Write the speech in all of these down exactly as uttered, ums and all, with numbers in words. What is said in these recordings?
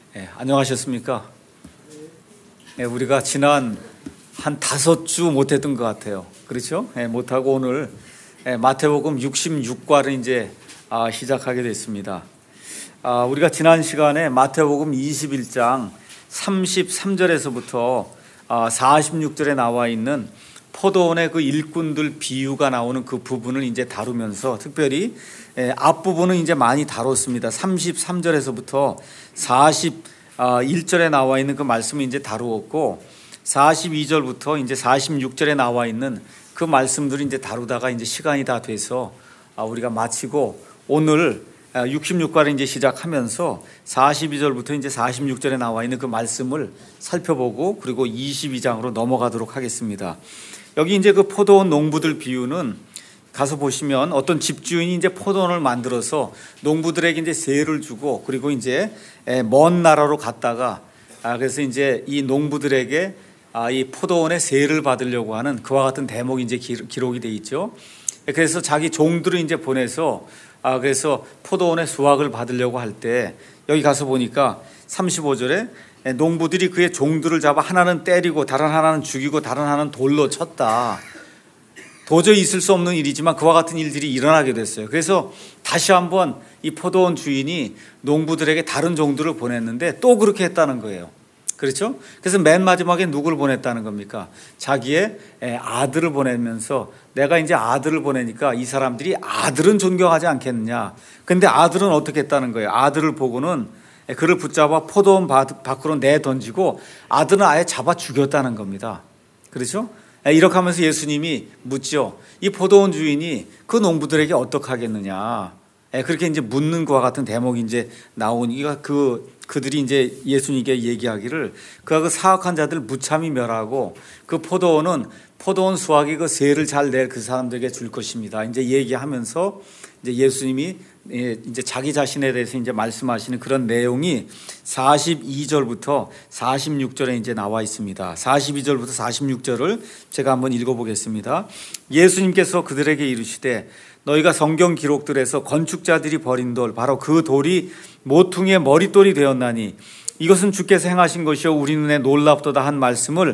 네, 안녕하셨습니까? 네, 우리가 지난 한 다섯 주 못했던 것 같아요. 그렇죠? 네, 못하고 오늘 네, 마태복음 육십육 과를 이제 아, 시작하게 됐습니다. 아, 우리가 지난 시간에 마태복음 이십일 장 삼십삼 절에서부터 아, 사십육 절에 나와 있는 포도원의 그 일꾼들 비유가 나오는 그 부분을 이제 다루면서 특별히 예, 앞부분은 이제 많이 다뤘습니다. 삼십삼 절에서부터 사십일 절에 나와 있는 그 말씀을 이제 다루었고, 사십이 절부터 이제 사십육 절에 나와 있는 그 말씀들을 이제 다루다가 이제 시간이 다 돼서 우리가 마치고 오늘 육십육 과를 이제 시작하면서 사십이 절부터 이제 사십육 절에 나와 있는 그 말씀을 살펴보고 그리고 이십이 장으로 넘어가도록 하겠습니다. 여기 이제 그 포도원 농부들 비유는 가서 보시면 어떤 집주인이 이제 포도원을 만들어서 농부들에게 이제 세를 주고 그리고 이제 먼 나라로 갔다가 아 그래서 이제 이 농부들에게 아 이 포도원의 세를 받으려고 하는 그와 같은 대목이 이제 기록이 돼 있죠. 그래서 자기 종들을 이제 보내서 아 그래서 포도원의 수확을 받으려고 할 때 여기 가서 보니까 삼십오 절에 농부들이 그의 종들을 잡아 하나는 때리고 다른 하나는 죽이고 다른 하나는 돌로 쳤다. 도저히 있을 수 없는 일이지만 그와 같은 일들이 일어나게 됐어요. 그래서 다시 한번 이 포도원 주인이 농부들에게 다른 종들을 보냈는데 또 그렇게 했다는 거예요. 그렇죠? 그래서 맨 마지막에 누구를 보냈다는 겁니까? 자기의 아들을 보내면서 내가 이제 아들을 보내니까 이 사람들이 아들은 존경하지 않겠느냐. 근데 아들은 어떻게 했다는 거예요? 아들을 보고는 그를 붙잡아 포도원 밖으로 내던지고 아들은 아예 잡아 죽였다는 겁니다. 그렇죠? 이렇게 하면서 예수님이 묻죠. 이 포도원 주인이 그 농부들에게 어떻게 하겠느냐. 그렇게 이제 묻는 것과 같은 대목이 이제 나오니까 그 그들이 이제 예수님께 얘기하기를 그가 그 사악한 자들 무참히 멸하고 그 포도원은 포도원 수확이 그 세를 잘 낼 그 사람들에게 줄 것입니다. 이제 얘기하면서 이제 예수님이 이제 자기 자신에 대해서 이제 말씀하시는 그런 내용이 사십이 절부터 사십육 절에 이제 나와 있습니다. 사십이 절부터 사십육 절을 제가 한번 읽어보겠습니다. 예수님께서 그들에게 이르시되 너희가 성경 기록들에서 건축자들이 버린 돌 바로 그 돌이 모퉁이의 머릿돌이 되었나니 이것은 주께서 행하신 것이요 우리 눈에 놀랍도다 한 말씀을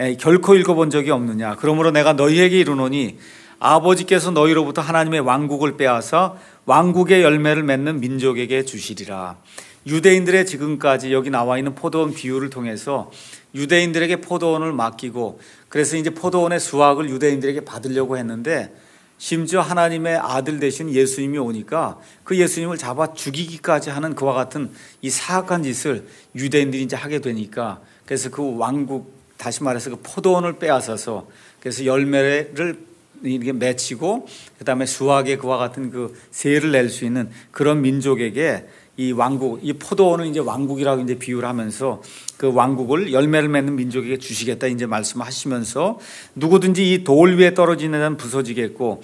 결코 읽어본 적이 없느냐. 그러므로 내가 너희에게 이르노니 아버지께서 너희로부터 하나님의 왕국을 빼앗아 왕국의 열매를 맺는 민족에게 주시리라. 유대인들의 지금까지 여기 나와 있는 포도원 비유를 통해서 유대인들에게 포도원을 맡기고 그래서 이제 포도원의 수확을 유대인들에게 받으려고 했는데 심지어 하나님의 아들 되신 예수님이 오니까 그 예수님을 잡아 죽이기까지 하는 그와 같은 이 사악한 짓을 유대인들이 이제 하게 되니까 그래서 그 왕국 다시 말해서 그 포도원을 빼앗아서 그래서 열매를 이렇게 맺히고 그다음에 수확에 그와 같은 그 세를 낼 수 있는 그런 민족에게 이 왕국, 이 포도원을 이제 왕국이라고 이제 비유를 하면서 그 왕국을 열매를 맺는 민족에게 주시겠다 이제 말씀하시면서 누구든지 이 돌 위에 떨어지는 데는 부서지겠고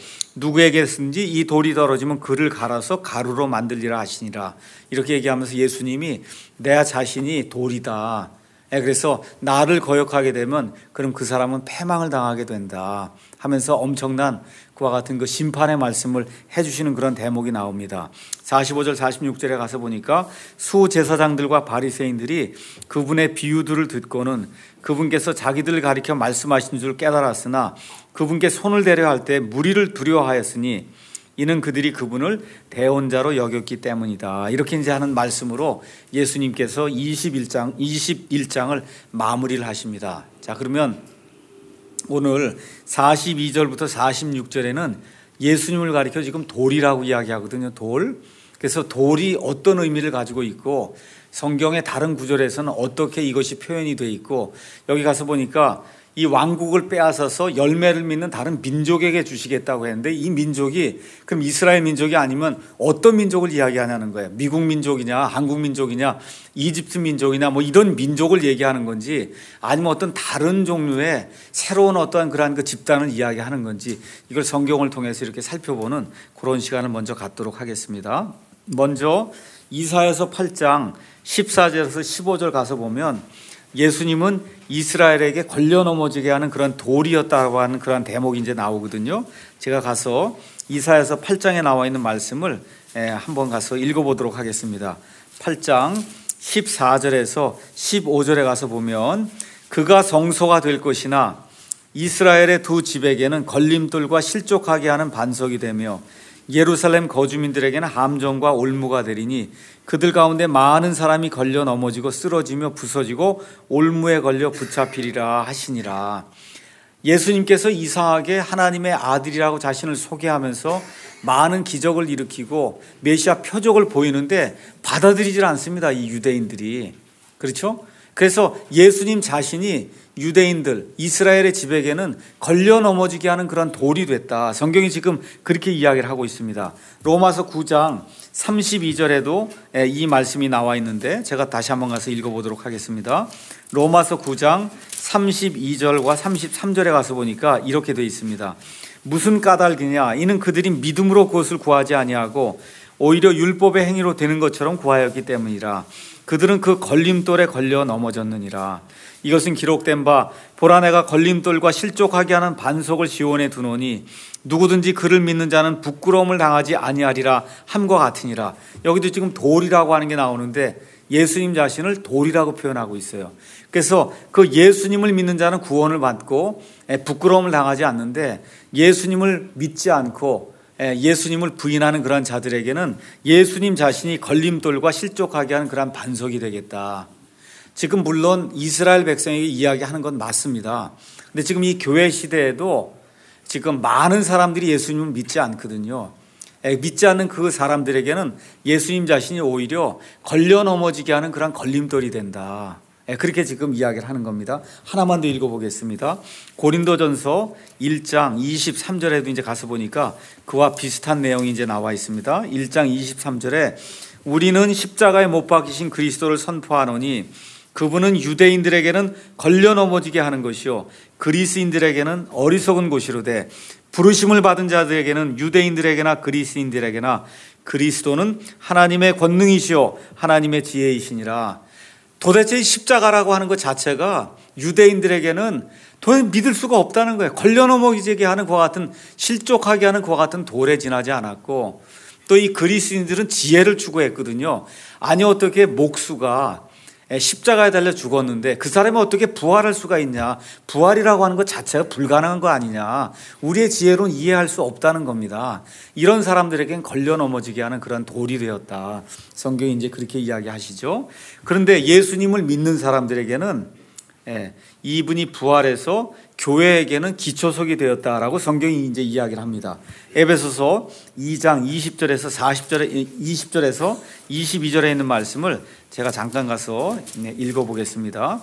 누구에게든지 이 돌이 떨어지면 그를 갈아서 가루로 만들리라 하시니라. 이렇게 얘기하면서 예수님이 내 자신이 돌이다. 그래서 나를 거역하게 되면 그럼 그 사람은 패망을 당하게 된다 하면서 엄청난 그와 같은 그 심판의 말씀을 해주시는 그런 대목이 나옵니다. 사십오 절 사십육 절에 가서 보니까 수제사장들과 바리새인들이 그분의 비유들을 듣고는 그분께서 자기들을 가리켜 말씀하신 줄 깨달았으나 그분께 손을 대려 할 때 무리를 두려워하였으니 이는 그들이 그분을 대언자로 여겼기 때문이다. 이렇게 이제 하는 말씀으로 예수님께서 이십일 장, 이십일 장을 마무리를 하십니다. 자, 그러면 오늘 사십이 절부터 사십육 절에는 예수님을 가리켜 지금 돌이라고 이야기하거든요. 돌. 그래서 돌이 어떤 의미를 가지고 있고 성경의 다른 구절에서는 어떻게 이것이 표현이 되어 있고 여기 가서 보니까 이 왕국을 빼앗아서 열매를 맺는 다른 민족에게 주시겠다고 했는데 이 민족이 그럼 이스라엘 민족이 아니면 어떤 민족을 이야기하냐는 거예요. 미국 민족이냐 한국 민족이냐 이집트 민족이냐 뭐 이런 민족을 얘기하는 건지 아니면 어떤 다른 종류의 새로운 어떠한 그러한 그 집단을 이야기하는 건지 이걸 성경을 통해서 이렇게 살펴보는 그런 시간을 먼저 갖도록 하겠습니다. 먼저 이사야서 팔 장 십사 절에서 십오 절 가서 보면 예수님은 이스라엘에게 걸려 넘어지게 하는 그런 돌이었다고 하는 그런 대목이 이제 나오거든요. 제가 가서 이사야서 팔 장에 나와 있는 말씀을 한번 가서 읽어보도록 하겠습니다. 팔 장 십사 절에서 십오 절에 가서 보면 그가 성소가 될 것이나 이스라엘의 두 집에게는 걸림돌과 실족하게 하는 반석이 되며 예루살렘 거주민들에게는 함정과 올무가 되리니 그들 가운데 많은 사람이 걸려 넘어지고 쓰러지며 부서지고 올무에 걸려 붙잡히리라 하시니라. 예수님께서 이상하게 하나님의 아들이라고 자신을 소개하면서 많은 기적을 일으키고 메시아 표적을 보이는데 받아들이질 않습니다, 이 유대인들이. 그렇죠? 그래서 예수님 자신이 유대인들, 이스라엘의 집에게는 걸려 넘어지게 하는 그런 돌이 됐다. 성경이 지금 그렇게 이야기를 하고 있습니다. 로마서 구 장 삼십이 절에도 이 말씀이 나와 있는데 제가 다시 한번 가서 읽어보도록 하겠습니다. 로마서 구 장 삼십이 절과 삼십삼 절에 가서 보니까 이렇게 되어 있습니다. 무슨 까닭이냐? 이는 그들이 믿음으로 그것을 구하지 아니하고 오히려 율법의 행위로 되는 것처럼 구하였기 때문이라. 그들은 그 걸림돌에 걸려 넘어졌느니라. 이것은 기록된 바 보라 내가 걸림돌과 실족하게 하는 반석을 지원해 두노니 누구든지 그를 믿는 자는 부끄러움을 당하지 아니하리라 함과 같으니라. 여기도 지금 돌이라고 하는 게 나오는데 예수님 자신을 돌이라고 표현하고 있어요. 그래서 그 예수님을 믿는 자는 구원을 받고 부끄러움을 당하지 않는데 예수님을 믿지 않고 예수님을 부인하는 그런 자들에게는 예수님 자신이 걸림돌과 실족하게 하는 그런 반석이 되겠다. 지금 물론 이스라엘 백성에게 이야기하는 건 맞습니다. 근데 지금 이 교회 시대에도 지금 많은 사람들이 예수님을 믿지 않거든요. 믿지 않는 그 사람들에게는 예수님 자신이 오히려 걸려 넘어지게 하는 그런 걸림돌이 된다. 그렇게 지금 이야기를 하는 겁니다. 하나만 더 읽어보겠습니다. 고린도전서 일 장 이십삼 절에도 이제 가서 보니까 그와 비슷한 내용이 이제 나와 있습니다. 일 장 이십삼 절에 우리는 십자가에 못 박히신 그리스도를 선포하노니 그분은 유대인들에게는 걸려 넘어지게 하는 것이요 그리스인들에게는 어리석은 것이로되 부르심을 받은 자들에게는 유대인들에게나 그리스인들에게나 그리스도는 하나님의 권능이시요 하나님의 지혜이시니라. 도대체 십자가라고 하는 것 자체가 유대인들에게는 도저히 믿을 수가 없다는 거예요. 걸려 넘어지게 하는 그와 같은 실족하게 하는 그와 같은 돌에 지나지 않았고 또 이 그리스인들은 지혜를 추구했거든요. 아니 어떻게 목수가 십자가에 달려 죽었는데 그 사람이 어떻게 부활할 수가 있냐. 부활이라고 하는 것 자체가 불가능한 거 아니냐. 우리의 지혜로는 이해할 수 없다는 겁니다. 이런 사람들에겐 걸려 넘어지게 하는 그런 돌이 되었다. 성경이 이제 그렇게 이야기하시죠. 그런데 예수님을 믿는 사람들에게는 이분이 부활해서 교회에게는 기초석이 되었다라고 성경이 이제 이야기를 합니다. 에베소서 이 장 이십 절에서 사십 절에 이십 절에서 이십이 절에 있는 말씀을 제가 잠깐 가서 읽어보겠습니다.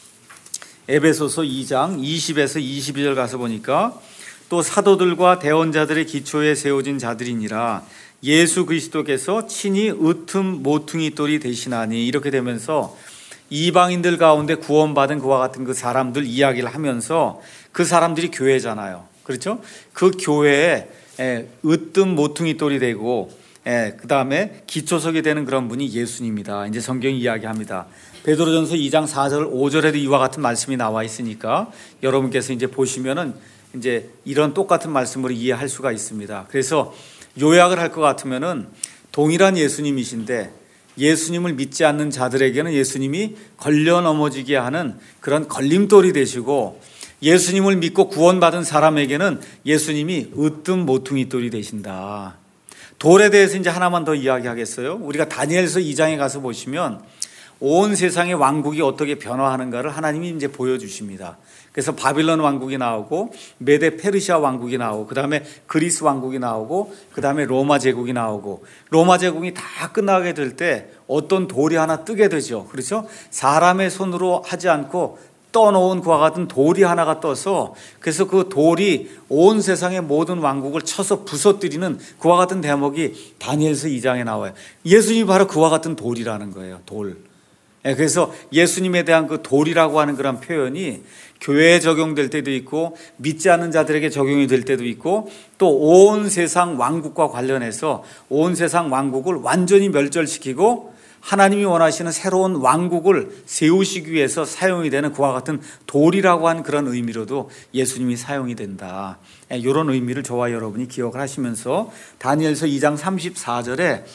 에베소서 이 장 이십에서 이십이 절 가서 보니까 또 사도들과 대언자들의 기초에 세워진 자들이니라 예수 그리스도께서 친히 으뜸 모퉁이 돌이 되시나니 이렇게 되면서 이방인들 가운데 구원받은 그와 같은 그 사람들 이야기를 하면서 그 사람들이 교회잖아요. 그렇죠? 그 교회에 으뜸 모퉁이 돌이 되고 그 다음에 기초석이 되는 그런 분이 예수님이다. 이제 성경이 이야기합니다. 베드로전서 이 장 사 절 오 절에도 이와 같은 말씀이 나와 있으니까 여러분께서 이제 보시면은 이제 이런 똑같은 말씀으로 이해할 수가 있습니다. 그래서 요약을 할 것 같으면은 동일한 예수님이신데 예수님을 믿지 않는 자들에게는 예수님이 걸려 넘어지게 하는 그런 걸림돌이 되시고 예수님을 믿고 구원받은 사람에게는 예수님이 으뜸 모퉁이 돌이 되신다. 돌에 대해서 이제 하나만 더 이야기하겠어요. 우리가 다니엘서 이 장에 가서 보시면 온 세상의 왕국이 어떻게 변화하는가를 하나님이 이제 보여주십니다. 그래서 바빌론 왕국이 나오고 메데 페르시아 왕국이 나오고 그 다음에 그리스 왕국이 나오고 그 다음에 로마 제국이 나오고 로마 제국이 다 끝나게 될 때 어떤 돌이 하나 뜨게 되죠. 그렇죠? 사람의 손으로 하지 않고 떠놓은 그와 같은 돌이 하나가 떠서 그래서 그 돌이 온 세상의 모든 왕국을 쳐서 부서뜨리는 그와 같은 대목이 다니엘서 이 장에 나와요. 예수님이 바로 그와 같은 돌이라는 거예요. 돌. 그래서 예수님에 대한 그 돌이라고 하는 그런 표현이 교회에 적용될 때도 있고 믿지 않는 자들에게 적용이 될 때도 있고 또 온 세상 왕국과 관련해서 온 세상 왕국을 완전히 멸절시키고 하나님이 원하시는 새로운 왕국을 세우시기 위해서 사용이 되는 그와 같은 돌이라고 하는 그런 의미로도 예수님이 사용이 된다. 이런 의미를 저와 여러분이 기억을 하시면서 다니엘서 이 장 삼십사 절에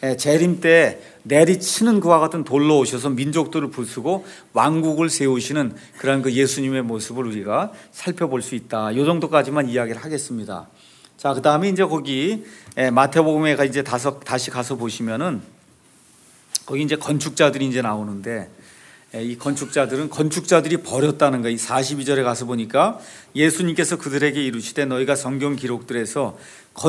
재림 때 내리치는 그와 같은 돌로 오셔서 민족들을 부수고 왕국을 세우시는 그런 그 예수님의 모습을 우리가 살펴볼 수 있다. 이 정도까지만 이야기를 하겠습니다. 자, 그 다음에 이제 거기 마태복음에 이제 다섯, 다시 가서 보시면은 거기 이제 건축자들이 이제 나오는데 이 건축자들은 건축자들이 버렸다는 거예요. 이 사십이 절에 가서 보니까 예수님께서 그들에게 이르시되 너희가 성경 기록들에서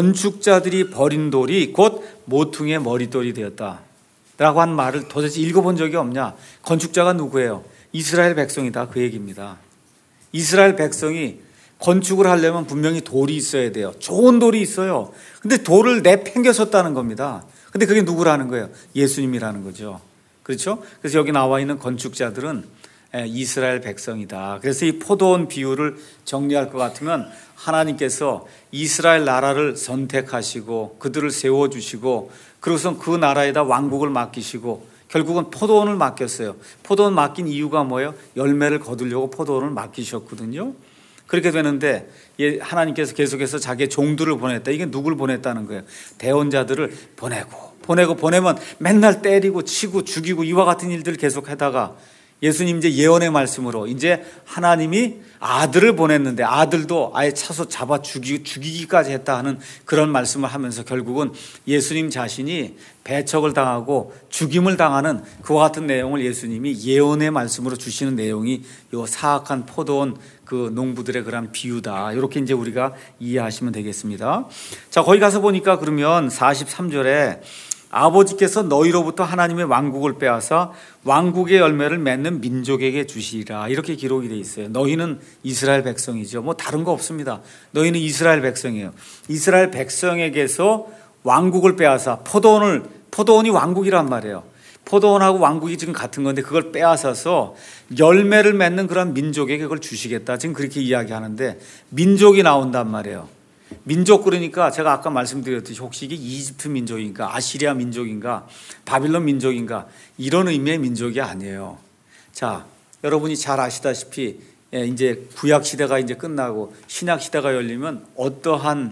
건축자들이 버린 돌이 곧 모퉁이의 머릿돌이 되었다 라고 한 말을 도대체 읽어본 적이 없냐? 건축자가 누구예요? 이스라엘 백성이다, 그 얘기입니다. 이스라엘 백성이 건축을 하려면 분명히 돌이 있어야 돼요. 좋은 돌이 있어요. 근데 돌을 내팽개쳤다는 겁니다. 근데 그게 누구라는 거예요? 예수님이라는 거죠. 그렇죠? 그래서 여기 나와 있는 건축자들은 이스라엘 백성이다. 그래서 이 포도원 비유를 정리할 것 같으면 하나님께서 이스라엘 나라를 선택하시고 그들을 세워주시고 그러고서 그 나라에다 왕국을 맡기시고 결국은 포도원을 맡겼어요. 포도원 맡긴 이유가 뭐예요? 열매를 거두려고 포도원을 맡기셨거든요. 그렇게 되는데 하나님께서 계속해서 자기의 종들을 보냈다. 이게 누굴 보냈다는 거예요? 대언자들을 보내고 보내고 보내면 맨날 때리고 치고 죽이고 이와 같은 일들을 계속 하다가 예수님 이제 예언의 말씀으로 이제 하나님이 아들을 보냈는데 아들도 아예 차서 잡아 죽이, 죽이기까지 했다 하는 그런 말씀을 하면서 결국은 예수님 자신이 배척을 당하고 죽임을 당하는 그와 같은 내용을 예수님이 예언의 말씀으로 주시는 내용이 요 사악한 포도원 그 농부들의 그런 비유다. 이렇게 이제 우리가 이해하시면 되겠습니다. 자, 거기 가서 보니까 그러면 사십삼 절에 아버지께서 너희로부터 하나님의 왕국을 빼앗아 왕국의 열매를 맺는 민족에게 주시리라. 이렇게 기록이 되어 있어요. 너희는 이스라엘 백성이죠. 뭐 다른 거 없습니다. 너희는 이스라엘 백성이에요. 이스라엘 백성에게서 왕국을 빼앗아 포도원을 포도원이 왕국이란 말이에요. 포도원하고 왕국이 지금 같은 건데 그걸 빼앗아서 열매를 맺는 그런 민족에게 그걸 주시겠다. 지금 그렇게 이야기하는데 민족이 나온단 말이에요. 민족 그러니까 제가 아까 말씀드렸듯이 혹시 이게 이집트 민족인가 아시리아 민족인가 바빌론 민족인가 이런 의미의 민족이 아니에요. 자, 여러분이 잘 아시다시피 이제 구약 시대가 이제 끝나고 신약 시대가 열리면 어떠한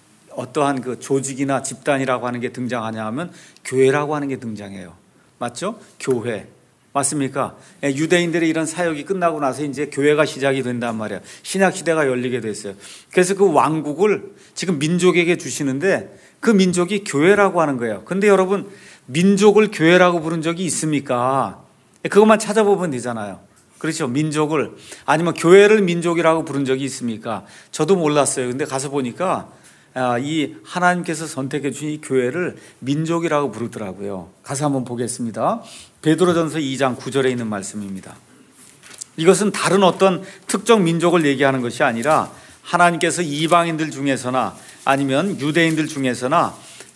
어떠한 그 조직이나 집단이라고 하는 게 등장하냐 하면 교회라고 하는 게 등장해요. 맞죠? 교회. 맞습니까? 유대인들의 이런 사역이 끝나고 나서 이제 교회가 시작이 된단 말이에요. 신약 시대가 열리게 됐어요. 그래서 그 왕국을 지금 민족에게 주시는데 그 민족이 교회라고 하는 거예요. 근데 여러분 민족을 교회라고 부른 적이 있습니까? 그것만 찾아보면 되잖아요. 그렇죠? 민족을 아니면 교회를 민족이라고 부른 적이 있습니까? 저도 몰랐어요. 근데 가서 보니까 이 하나님께서 선택해 주신 이 교회를 민족이라고 부르더라고요. 가서 한번 보겠습니다. 베드로전서 이 장 구 절에 있는 말씀입니다. 이것은 다른 어떤 특정 민족을 얘기하는 것이 아니라 하나님께서 이방인들 중에서나 아니면 유대인들 중에서나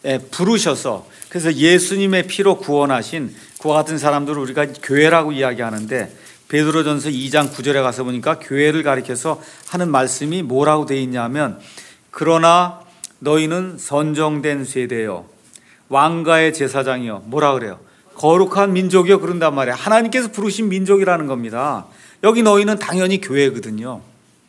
부르셔서 그래서 예수님의 피로 구원하신 그와 같은 사람들을 우리가 교회라고 이야기하는데 베드로전서 이 장 구 절에 가서 보니까 교회를 가리켜서 하는 말씀이 뭐라고 되어 있냐면 그러나 너희는 선정된 세대요 왕가의 제사장이요 뭐라 그래요? 거룩한 민족이요 그런단 말이에요. 하나님께서 부르신 민족이라는 겁니다. 여기 너희는 당연히 교회거든요.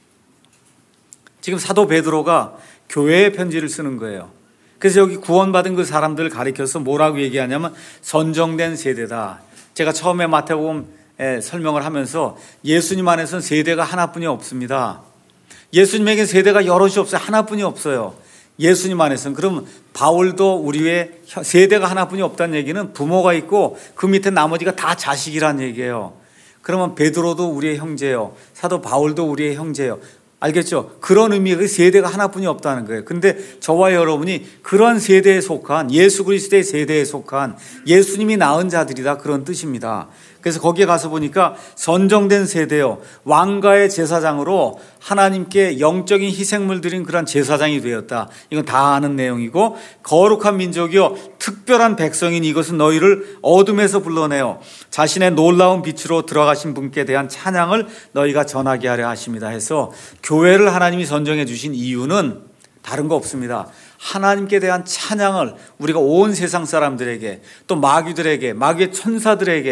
지금 사도 베드로가 교회의 편지를 쓰는 거예요. 그래서 여기 구원받은 그 사람들을 가리켜서 뭐라고 얘기하냐면 선정된 세대다. 제가 처음에 마태복음에 설명을 하면서 예수님 안에서는 세대가 하나뿐이 없습니다. 예수님에게 세대가 여럿이 없어요. 하나뿐이 없어요. 예수님 안에서는. 그럼 바울도 우리의 세대가 하나뿐이 없다는 얘기는 부모가 있고 그 밑에 나머지가 다 자식이란 얘기예요. 그러면 베드로도 우리의 형제예요. 사도 바울도 우리의 형제예요. 알겠죠? 그런 의미의 세대가 하나뿐이 없다는 거예요. 근데 저와 여러분이 그런 세대에 속한 예수 그리스도의 세대에 속한 예수님이 낳은 자들이다 그런 뜻입니다. 그래서 거기에 가서 보니까 선정된 세대요 왕가의 제사장으로 하나님께 영적인 희생물 드린 그런 제사장이 되었다. 이건 다 아는 내용이고 거룩한 민족이요 특별한 백성인 이것은 너희를 어둠에서 불러내어 자신의 놀라운 빛으로 들어가신 분께 대한 찬양을 너희가 전하게 하려 하십니다 해서 교회를 하나님이 선정해 주신 이유는 다른 거 없습니다. 하나님께 대한 찬양을 우리가 온 세상 사람들에게 또 마귀들에게 마귀의 천사들에게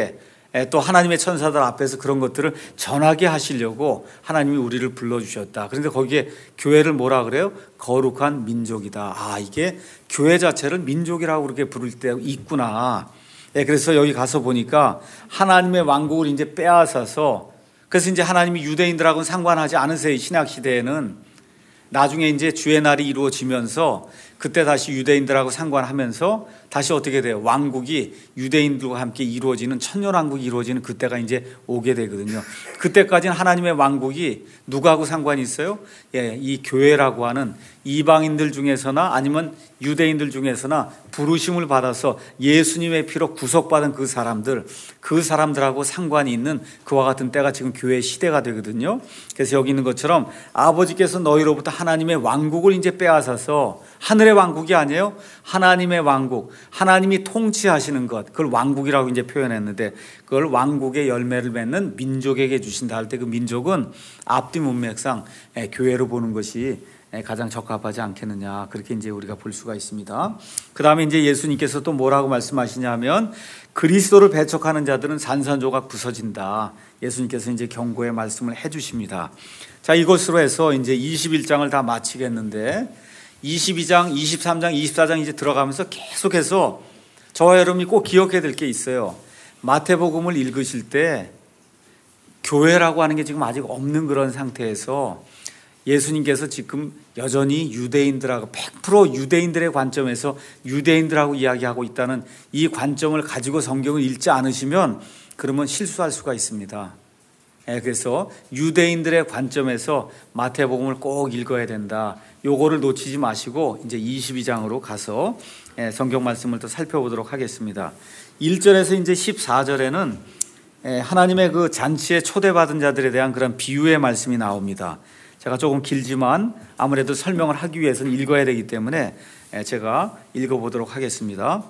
또 하나님의 천사들 앞에서 그런 것들을 전하게 하시려고 하나님이 우리를 불러주셨다. 그런데 거기에 교회를 뭐라 그래요? 거룩한 민족이다. 아, 이게 교회 자체를 민족이라고 그렇게 부를 때가 있구나. 그래서 여기 가서 보니까 하나님의 왕국을 이제 빼앗아서, 그래서 이제 하나님이 유대인들하고는 상관하지 않으세요. 신약 시대에는. 나중에 이제 주의 날이 이루어지면서 그때 다시 유대인들하고 상관하면서 다시 어떻게 돼요? 왕국이 유대인들과 함께 이루어지는 천년왕국이 이루어지는 그때가 이제 오게 되거든요. 그때까지는 하나님의 왕국이 누구하고 상관이 있어요? 예, 이 교회라고 하는 이방인들 중에서나 아니면 유대인들 중에서나 부르심을 받아서 예수님의 피로 구속받은 그 사람들, 그 사람들하고 상관이 있는 그와 같은 때가 지금 교회 시대가 되거든요. 그래서 여기 있는 것처럼 아버지께서 너희로부터 하나님의 왕국을 이제 빼앗아서, 하늘의 왕국이 아니에요. 하나님의 왕국, 하나님이 통치하시는 것, 그걸 왕국이라고 이제 표현했는데, 그걸 왕국의 열매를 맺는 민족에게 주신다 할 때 그 민족은 앞뒤 문맥상 교회로 보는 것이 가장 적합하지 않겠느냐, 그렇게 이제 우리가 볼 수가 있습니다. 그 다음에 이제 예수님께서 또 뭐라고 말씀하시냐면, 그리스도를 배척하는 자들은 산산조각 부서진다. 예수님께서 이제 경고의 말씀을 해주십니다. 자, 이것으로 해서 이제 이십일 장을 다 마치겠는데, 이십이 장, 이십삼 장, 이십사 장 이제 들어가면서 계속해서 저와 여러분이 꼭 기억해야 될 게 있어요. 마태복음을 읽으실 때 교회라고 하는 게 지금 아직 없는 그런 상태에서 예수님께서 지금 여전히 유대인들하고 백 퍼센트 유대인들의 관점에서 유대인들하고 이야기하고 있다는 이 관점을 가지고 성경을 읽지 않으시면 그러면 실수할 수가 있습니다. 그래서 유대인들의 관점에서 마태복음을 꼭 읽어야 된다. 요거를 놓치지 마시고 이제 이십이 장으로 가서 성경 말씀을 또 살펴보도록 하겠습니다. 일 절에서 이제 십사 절에는 하나님의 그 잔치에 초대받은 자들에 대한 그런 비유의 말씀이 나옵니다. 제가 조금 길지만 아무래도 설명을 하기 위해서는 읽어야 되기 때문에 제가 읽어보도록 하겠습니다.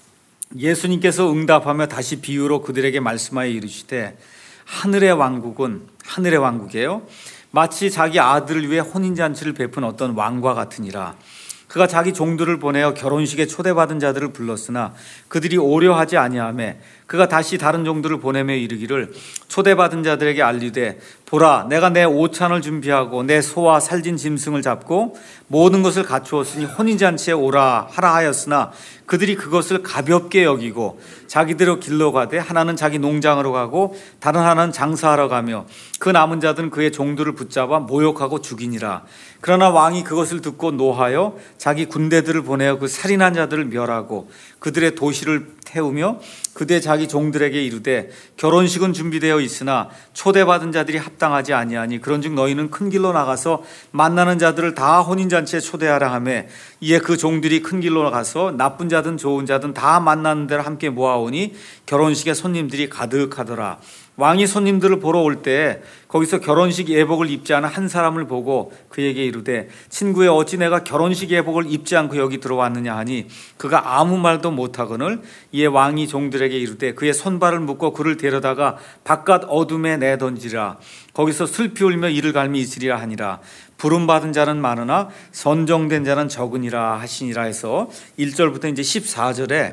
예수님께서 응답하며 다시 비유로 그들에게 말씀하여 이르시되, 하늘의 왕국은, 하늘의 왕국이에요, 마치 자기 아들을 위해 혼인잔치를 베푼 어떤 왕과 같으니라. 그가 자기 종들을 보내어 결혼식에 초대받은 자들을 불렀으나 그들이 오려하지 아니하며 그가 다시 다른 종들을 보내며 이르기를, 초대받은 자들에게 알리되, 보라, 내가 내 오찬을 준비하고 내 소와 살진 짐승을 잡고 모든 것을 갖추었으니 혼인잔치에 오라 하라 하였으나 그들이 그것을 가볍게 여기고 자기대로 길로 가되 하나는 자기 농장으로 가고 다른 하나는 장사하러 가며 그 남은 자들은 그의 종들을 붙잡아 모욕하고 죽이니라. 그러나 왕이 그것을 듣고 노하여 자기 군대들을 보내어 그 살인한 자들을 멸하고 그들의 도시를 태우며 그대 자기 종들에게 이르되, 결혼식은 준비되어 있으나 초대받은 자들이 합당하지 아니하니 그런즉 너희는 큰 길로 나가서 만나는 자들을 다 혼인잔치에 초대하라 하며, 이에 그 종들이 큰 길로 나가서 나쁜 자든 좋은 자든 다 만나는 데를 함께 모아오니 결혼식에 손님들이 가득하더라. 왕이 손님들을 보러 올 때 거기서 결혼식 예복을 입지 않은 한 사람을 보고 그에게 이르되, 친구여, 어찌 내가 결혼식 예복을 입지 않고 여기 들어왔느냐 하니 그가 아무 말도 못하거늘. 이에 왕이 종들에게 이르되 그의 손발을 묶고 그를 데려다가 바깥 어둠에 내던지라. 거기서 슬피 울며 이를 갈미 있으리라 하니라. 부름받은 자는 많으나 선정된 자는 적으니라 하시니라. 해서 일 절부터 이제 십사 절에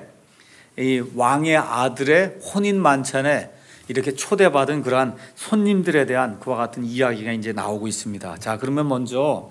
이 왕의 아들의 혼인 만찬에 이렇게 초대받은 그러한 손님들에 대한 그와 같은 이야기가 이제 나오고 있습니다. 자, 그러면 먼저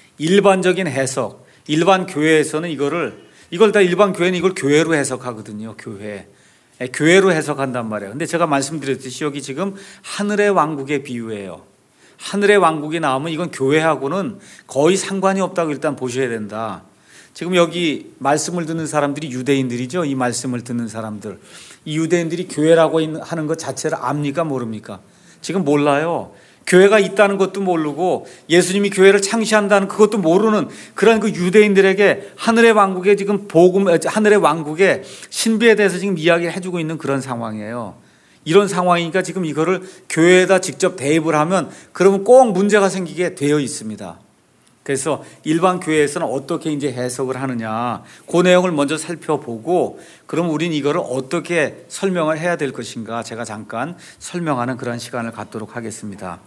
일반적인 해석, 일반 교회에서는 이거를, 이걸 다 일반 교회는 이걸 교회로 해석하거든요. 교회. 교회로 해석한단 말이에요. 근데 제가 말씀드렸듯이 여기 지금 하늘의 왕국의 비유예요. 하늘의 왕국이 나오면 이건 교회하고는 거의 상관이 없다고 일단 보셔야 된다. 지금 여기 말씀을 듣는 사람들이 유대인들이죠. 이 말씀을 듣는 사람들. 이 유대인들이 교회라고 하는 것 자체를 압니까 모릅니까? 지금 몰라요. 교회가 있다는 것도 모르고 예수님이 교회를 창시한다는 그것도 모르는 그런 그 유대인들에게 하늘의 왕국의 지금 복음, 하늘의 왕국의 신비에 대해서 지금 이야기를 해주고 있는 그런 상황이에요. 이런 상황이니까 지금 이거를 교회에다 직접 대입을 하면 그러면 꼭 문제가 생기게 되어 있습니다. 그래서 일반 교회에서는 어떻게 이제 해석을 하느냐, 그 내용을 먼저 살펴보고 그럼 우린 이거를 어떻게 설명을 해야 될 것인가 제가 잠깐 설명하는 그런 시간을 갖도록 하겠습니다.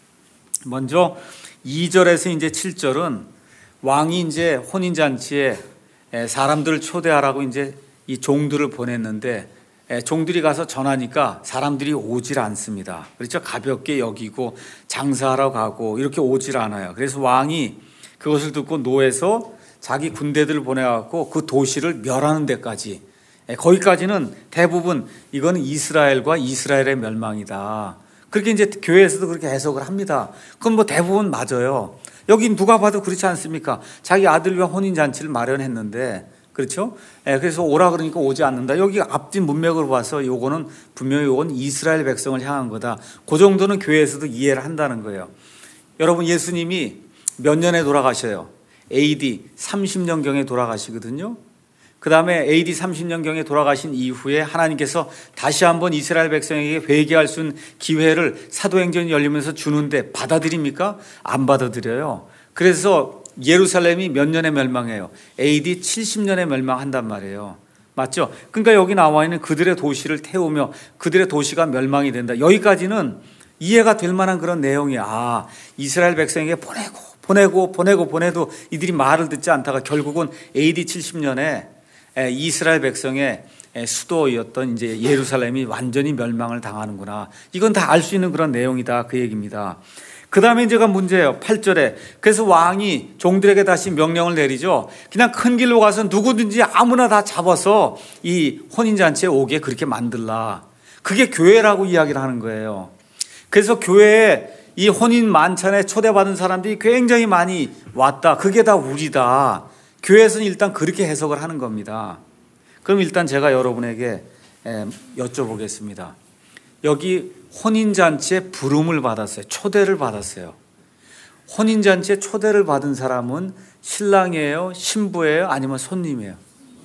먼저 이 절에서 이제 칠 절은 왕이 이제 혼인잔치에 사람들을 초대하라고 이제 이 종들을 보냈는데 종들이 가서 전하니까 사람들이 오질 않습니다. 그렇죠? 가볍게 여기고 장사하러 가고 이렇게 오질 않아요. 그래서 왕이 그것을 듣고 노해서 자기 군대들을 보내갖고 그 도시를 멸하는 데까지, 거기까지는 대부분 이거는 이스라엘과 이스라엘의 멸망이다. 그렇게 이제 교회에서도 그렇게 해석을 합니다. 그럼 뭐 대부분 맞아요. 여기 누가 봐도 그렇지 않습니까? 자기 아들 위한 혼인잔치를 마련했는데, 그렇죠? 그래서 오라 그러니까 오지 않는다. 여기 앞뒤 문맥으로 봐서 요거는 분명히 요건 이스라엘 백성을 향한 거다. 그 정도는 교회에서도 이해를 한다는 거예요. 여러분, 예수님이 몇 년에 돌아가셔요? 에이디 삼십 년경에 돌아가시거든요. 그 다음에 에이디 삼십 년경에 돌아가신 이후에 하나님께서 다시 한번 이스라엘 백성에게 회개할 수 있는 기회를 사도행전이 열리면서 주는데 받아들입니까? 안 받아들여요. 그래서 예루살렘이 몇 년에 멸망해요? 에이디 칠십 년에 멸망한단 말이에요. 맞죠? 그러니까 여기 나와 있는 그들의 도시를 태우며 그들의 도시가 멸망이 된다. 여기까지는 이해가 될 만한 그런 내용이야. 아, 이스라엘 백성에게 보내고 보내고 보내고 보내도 이들이 말을 듣지 않다가 결국은 에이디 칠십 년에 이스라엘 백성의 수도였던 이제 예루살렘이 완전히 멸망을 당하는구나. 이건 다 알 수 있는 그런 내용이다. 그 얘기입니다. 그 다음에 이제가 문제예요. 팔 절에. 그래서 왕이 종들에게 다시 명령을 내리죠. 그냥 큰 길로 가서 누구든지 아무나 다 잡아서 이 혼인잔치에 오게 그렇게 만들라. 그게 교회라고 이야기를 하는 거예요. 그래서 교회에 이 혼인 만찬에 초대받은 사람들이 굉장히 많이 왔다. 그게 다 우리다. 교회에서는 일단 그렇게 해석을 하는 겁니다. 그럼 일단 제가 여러분에게 여쭤보겠습니다. 여기 혼인잔치에 부름을 받았어요. 초대를 받았어요. 혼인잔치에 초대를 받은 사람은 신랑이에요? 신부예요? 아니면 손님이에요?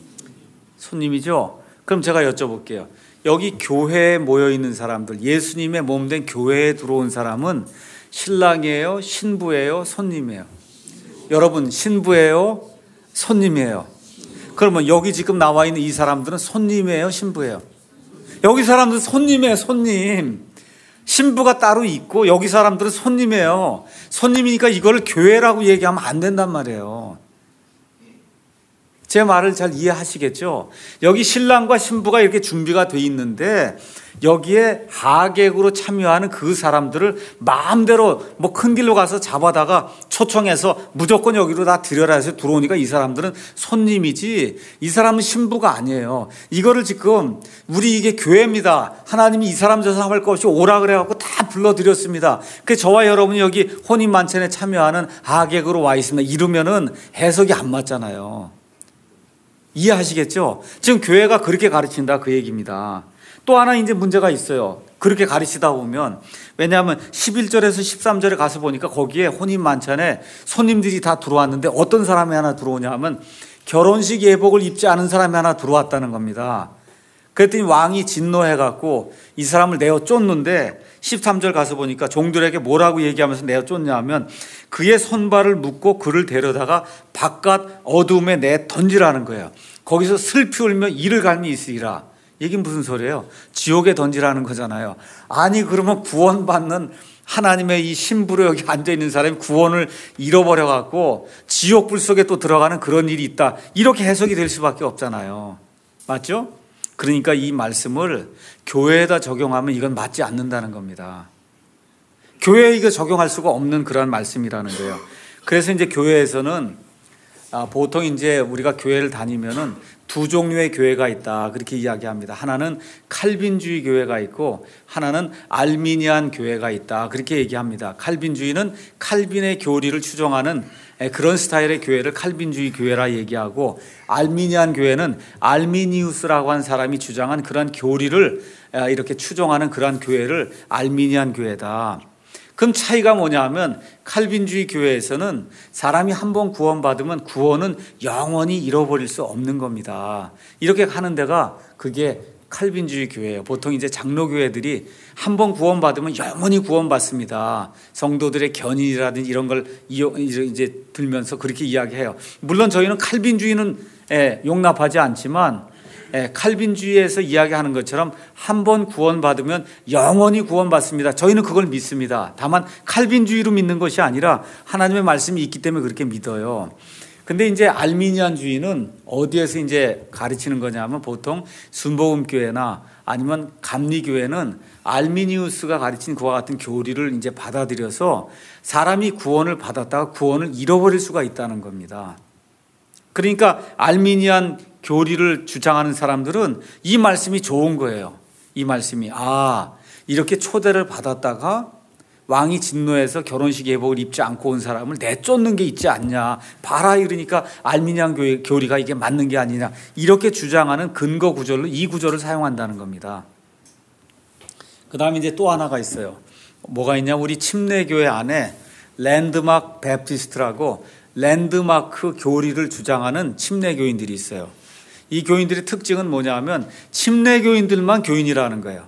손님이죠? 그럼 제가 여쭤볼게요. 여기 교회에 모여있는 사람들, 예수님의 몸된 교회에 들어온 사람은 신랑이에요? 신부예요? 손님이에요? 여러분, 신부예요? 손님이에요? 그러면 여기 지금 나와 있는 이 사람들은 손님이에요? 신부예요? 여기 사람들은 손님이에요. 손님. 신부가 따로 있고 여기 사람들은 손님이에요. 손님이니까 이걸 교회라고 얘기하면 안 된단 말이에요. 제 말을 잘 이해하시겠죠? 여기 신랑과 신부가 이렇게 준비가 돼 있는데 여기에 하객으로 참여하는 그 사람들을 마음대로 뭐 큰 길로 가서 잡아다가 초청해서 무조건 여기로 다 들여라 해서 들어오니까 이 사람들은 손님이지 이 사람은 신부가 아니에요. 이거를 지금 우리 이게 교회입니다. 하나님이 이 사람 저 사람 할 것 없이 오라 그래갖고 다 불러드렸습니다. 그래서 저와 여러분이 여기 혼인 만찬에 참여하는 하객으로 와 있습니다. 이러면은 해석이 안 맞잖아요. 이해하시겠죠? 지금 교회가 그렇게 가르친다 그 얘기입니다. 또 하나 이제 문제가 있어요. 그렇게 가르치다 보면, 왜냐하면 십일 절에서 십삼 절에 가서 보니까 거기에 혼인 만찬에 손님들이 다 들어왔는데 어떤 사람이 하나 들어오냐 하면 결혼식 예복을 입지 않은 사람이 하나 들어왔다는 겁니다. 그랬더니 왕이 진노해갖고 이 사람을 내어 쫓는데 십삼 절 가서 보니까 종들에게 뭐라고 얘기하면서 내어 쫓냐 하면 그의 손발을 묶고 그를 데려다가 바깥 어둠에 내 던지라는 거예요. 거기서 슬피 울며 이를 갈미 있으리라. 이게 무슨 소리예요? 지옥에 던지라는 거잖아요. 아니 그러면 구원받는 하나님의 이 신부로 여기 앉아있는 사람이 구원을 잃어버려갖고 지옥불 속에 또 들어가는 그런 일이 있다. 이렇게 해석이 될 수밖에 없잖아요. 맞죠? 그러니까 이 말씀을 교회에다 적용하면 이건 맞지 않는다는 겁니다. 교회에 이거 적용할 수가 없는 그런 말씀이라는 거예요. 그래서 이제 교회에서는 보통 이제 우리가 교회를 다니면은 두 종류의 교회가 있다 그렇게 이야기합니다. 하나는 칼빈주의 교회가 있고 하나는 알미니안 교회가 있다 그렇게 얘기합니다. 칼빈주의는 칼빈의 교리를 추종하는 그런 스타일의 교회를 칼빈주의 교회라 얘기하고, 알미니안 교회는 알미니우스라고 한 사람이 주장한 그런 교리를 이렇게 추종하는 그런 교회를 알미니안 교회다. 그럼 차이가 뭐냐 하면 칼빈주의 교회에서는 사람이 한 번 구원받으면 구원은 영원히 잃어버릴 수 없는 겁니다. 이렇게 하는 데가 그게 칼빈주의 교회예요. 보통 이제 장로교회들이 한 번 구원받으면 영원히 구원받습니다. 성도들의 견인이라든지 이런 걸 이제 들면서 그렇게 이야기해요. 물론 저희는 칼빈주의는 용납하지 않지만 칼빈주의에서 이야기하는 것처럼 한 번 구원받으면 영원히 구원받습니다. 저희는 그걸 믿습니다. 다만 칼빈주의로 믿는 것이 아니라 하나님의 말씀이 있기 때문에 그렇게 믿어요. 근데 이제 알미니안주의는 어디에서 이제 가르치는 거냐면 보통 순복음교회나 아니면 감리교회는 알미니우스가 가르친 그와 같은 교리를 이제 받아들여서 사람이 구원을 받았다가 구원을 잃어버릴 수가 있다는 겁니다. 그러니까 알미니안 교리를 주장하는 사람들은 이 말씀이 좋은 거예요. 이 말씀이 아 이렇게 초대를 받았다가 왕이 진노해서 결혼식 예복을 입지 않고 온 사람을 내쫓는 게 있지 않냐. 봐라 이러니까 알미니안 교회, 교리가 이게 맞는 게 아니냐. 이렇게 주장하는 근거 구절로 이 구절을 사용한다는 겁니다. 그 다음에 이제 또 하나가 있어요. 뭐가 있냐. 우리 침례교회 안에 랜드마크 베프티스트라고 랜드마크 교리를 주장하는 침례교인들이 있어요. 이 교인들의 특징은 뭐냐 하면 침례교인들만 교인이라는 거예요.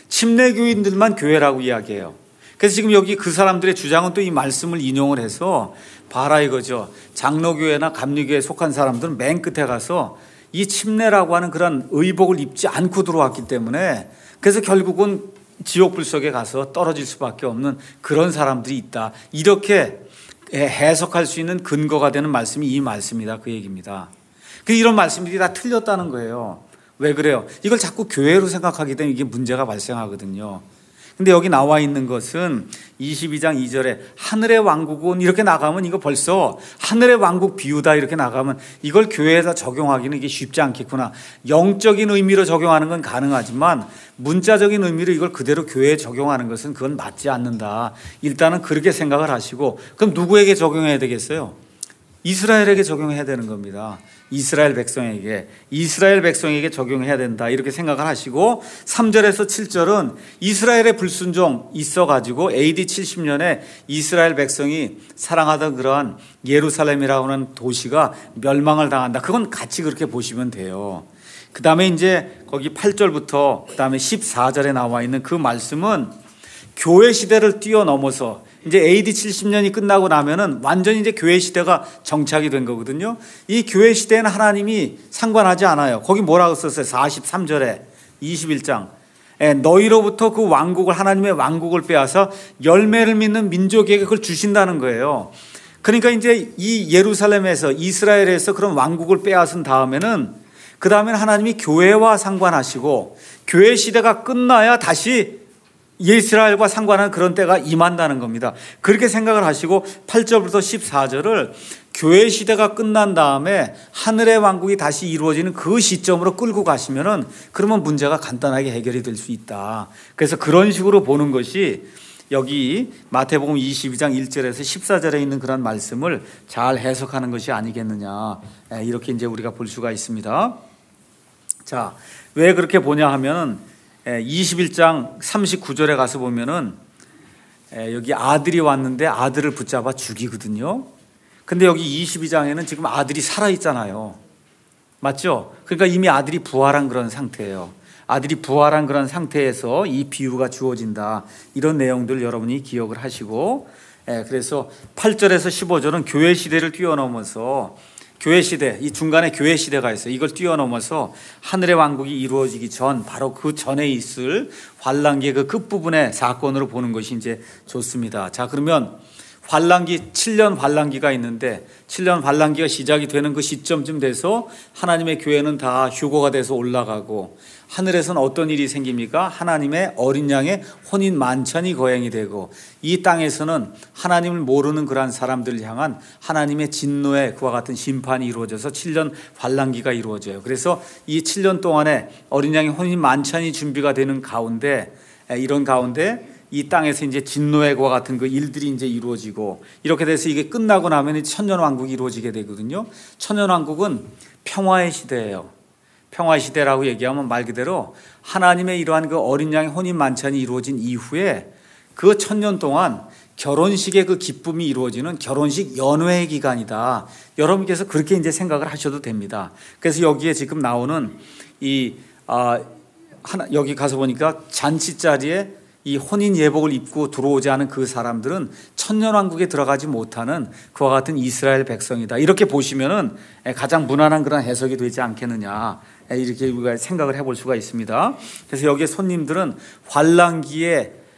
침례교인들만 교회라고 이야기해요. 그래서 지금 여기 그 사람들의 주장은 또 이 말씀을 인용을 해서 봐라 이거죠. 장로교회나 감리교회에 속한 사람들은 맨 끝에 가서 이 침례라고 하는 그런 의복을 입지 않고 들어왔기 때문에 그래서 결국은 지옥 불속에 가서 떨어질 수밖에 없는 그런 사람들이 있다. 이렇게 해석할 수 있는 근거가 되는 말씀이 이 말씀이다. 그 얘기입니다. 이런 말씀들이 다 틀렸다는 거예요. 왜 그래요? 이걸 자꾸 교회로 생각하게 되면 이게 문제가 발생하거든요. 근데 여기 나와 있는 것은 이십이 장 이 절에 하늘의 왕국은 이렇게 나가면 이거 벌써 하늘의 왕국 비유다 이렇게 나가면 이걸 교회에다 적용하기는 이게 쉽지 않겠구나. 영적인 의미로 적용하는 건 가능하지만 문자적인 의미로 이걸 그대로 교회에 적용하는 것은 그건 맞지 않는다. 일단은 그렇게 생각을 하시고 그럼 누구에게 적용해야 되겠어요? 이스라엘에게 적용해야 되는 겁니다. 이스라엘 백성에게 이스라엘 백성에게 적용해야 된다 이렇게 생각을 하시고 삼 절에서 칠 절은 이스라엘의 불순종 있어가지고 에이디 칠십 년에 이스라엘 백성이 사랑하던 그러한 예루살렘이라고 하는 도시가 멸망을 당한다. 그건 같이 그렇게 보시면 돼요. 그 다음에 이제 거기 팔 절부터 그 다음에 십사 절에 나와 있는 그 말씀은 교회 시대를 뛰어넘어서 이제 에이디 칠십 년이 끝나고 나면은 완전히 이제 교회 시대가 정착이 된 거거든요. 이 교회 시대에는 하나님이 상관하지 않아요. 거기 뭐라고 썼어요? 사십삼 절에 이십일 장. 너희로부터 그 왕국을 하나님의 왕국을 빼앗아 열매를 맺는 민족에게 그걸 주신다는 거예요. 그러니까 이제 이 예루살렘에서 이스라엘에서 그런 왕국을 빼앗은 다음에는 그 다음에는 하나님이 교회와 상관하시고 교회 시대가 끝나야 다시 이스라엘과 상관한 그런 때가 임한다는 겁니다. 그렇게 생각을 하시고 팔 절부터 십사 절을 교회 시대가 끝난 다음에 하늘의 왕국이 다시 이루어지는 그 시점으로 끌고 가시면은 그러면 문제가 간단하게 해결이 될 수 있다. 그래서 그런 식으로 보는 것이 여기 마태복음 이십이 장 일 절에서 십사 절에 있는 그런 말씀을 잘 해석하는 것이 아니겠느냐. 이렇게 이제 우리가 볼 수가 있습니다. 자, 왜 그렇게 보냐 하면은 이십일 장 삼십구 절에 가서 보면은 여기 아들이 왔는데 아들을 붙잡아 죽이거든요. 근데 여기 이십이 장에는 지금 아들이 살아있잖아요. 맞죠? 그러니까 이미 아들이 부활한 그런 상태예요. 아들이 부활한 그런 상태에서 이 비유가 주어진다. 이런 내용들 여러분이 기억을 하시고 그래서 팔 절에서 십오 절은 교회 시대를 뛰어넘어서 교회 시대, 이 중간에 교회 시대가 있어요. 이걸 뛰어넘어서 하늘의 왕국이 이루어지기 전, 바로 그 전에 있을 환란기의 그 끝부분의 사건으로 보는 것이 이제 좋습니다. 자, 그러면 환란기, 칠 년 환란기가 있는데 칠 년 환란기가 시작이 되는 그 시점쯤 돼서 하나님의 교회는 다 휴거가 돼서 올라가고 하늘에서는 어떤 일이 생깁니까? 하나님의 어린 양의 혼인 만찬이 거행이 되고 이 땅에서는 하나님을 모르는 그러한 사람들을 향한 하나님의 진노의 그와 같은 심판이 이루어져서 칠 년 환란기가 이루어져요. 그래서 이 칠 년 동안에 어린 양의 혼인 만찬이 준비가 되는 가운데 이런 가운데 이 땅에서 이제 진노의 그와 같은 그 일들이 이제 이루어지고 이렇게 돼서 이게 끝나고 나면 천년 왕국이 이루어지게 되거든요. 천년 왕국은 평화의 시대예요. 평화 시대라고 얘기하면 말 그대로 하나님의 이러한 그 어린 양의 혼인 만찬이 이루어진 이후에 그 천년 동안 결혼식의 그 기쁨이 이루어지는 결혼식 연회의 기간이다. 여러분께서 그렇게 이제 생각을 하셔도 됩니다. 그래서 여기에 지금 나오는 이 아, 하나 여기 가서 보니까 잔치 자리에 이 혼인 예복을 입고 들어오지 않은 그 사람들은 천년왕국에 들어가지 못하는 그와 같은 이스라엘 백성이다. 이렇게 보시면은 가장 무난한 그런 해석이 되지 않겠느냐. 이렇게 우리가 생각을 해볼 수가 있습니다. 그래서 여기에 손님들은 환란기에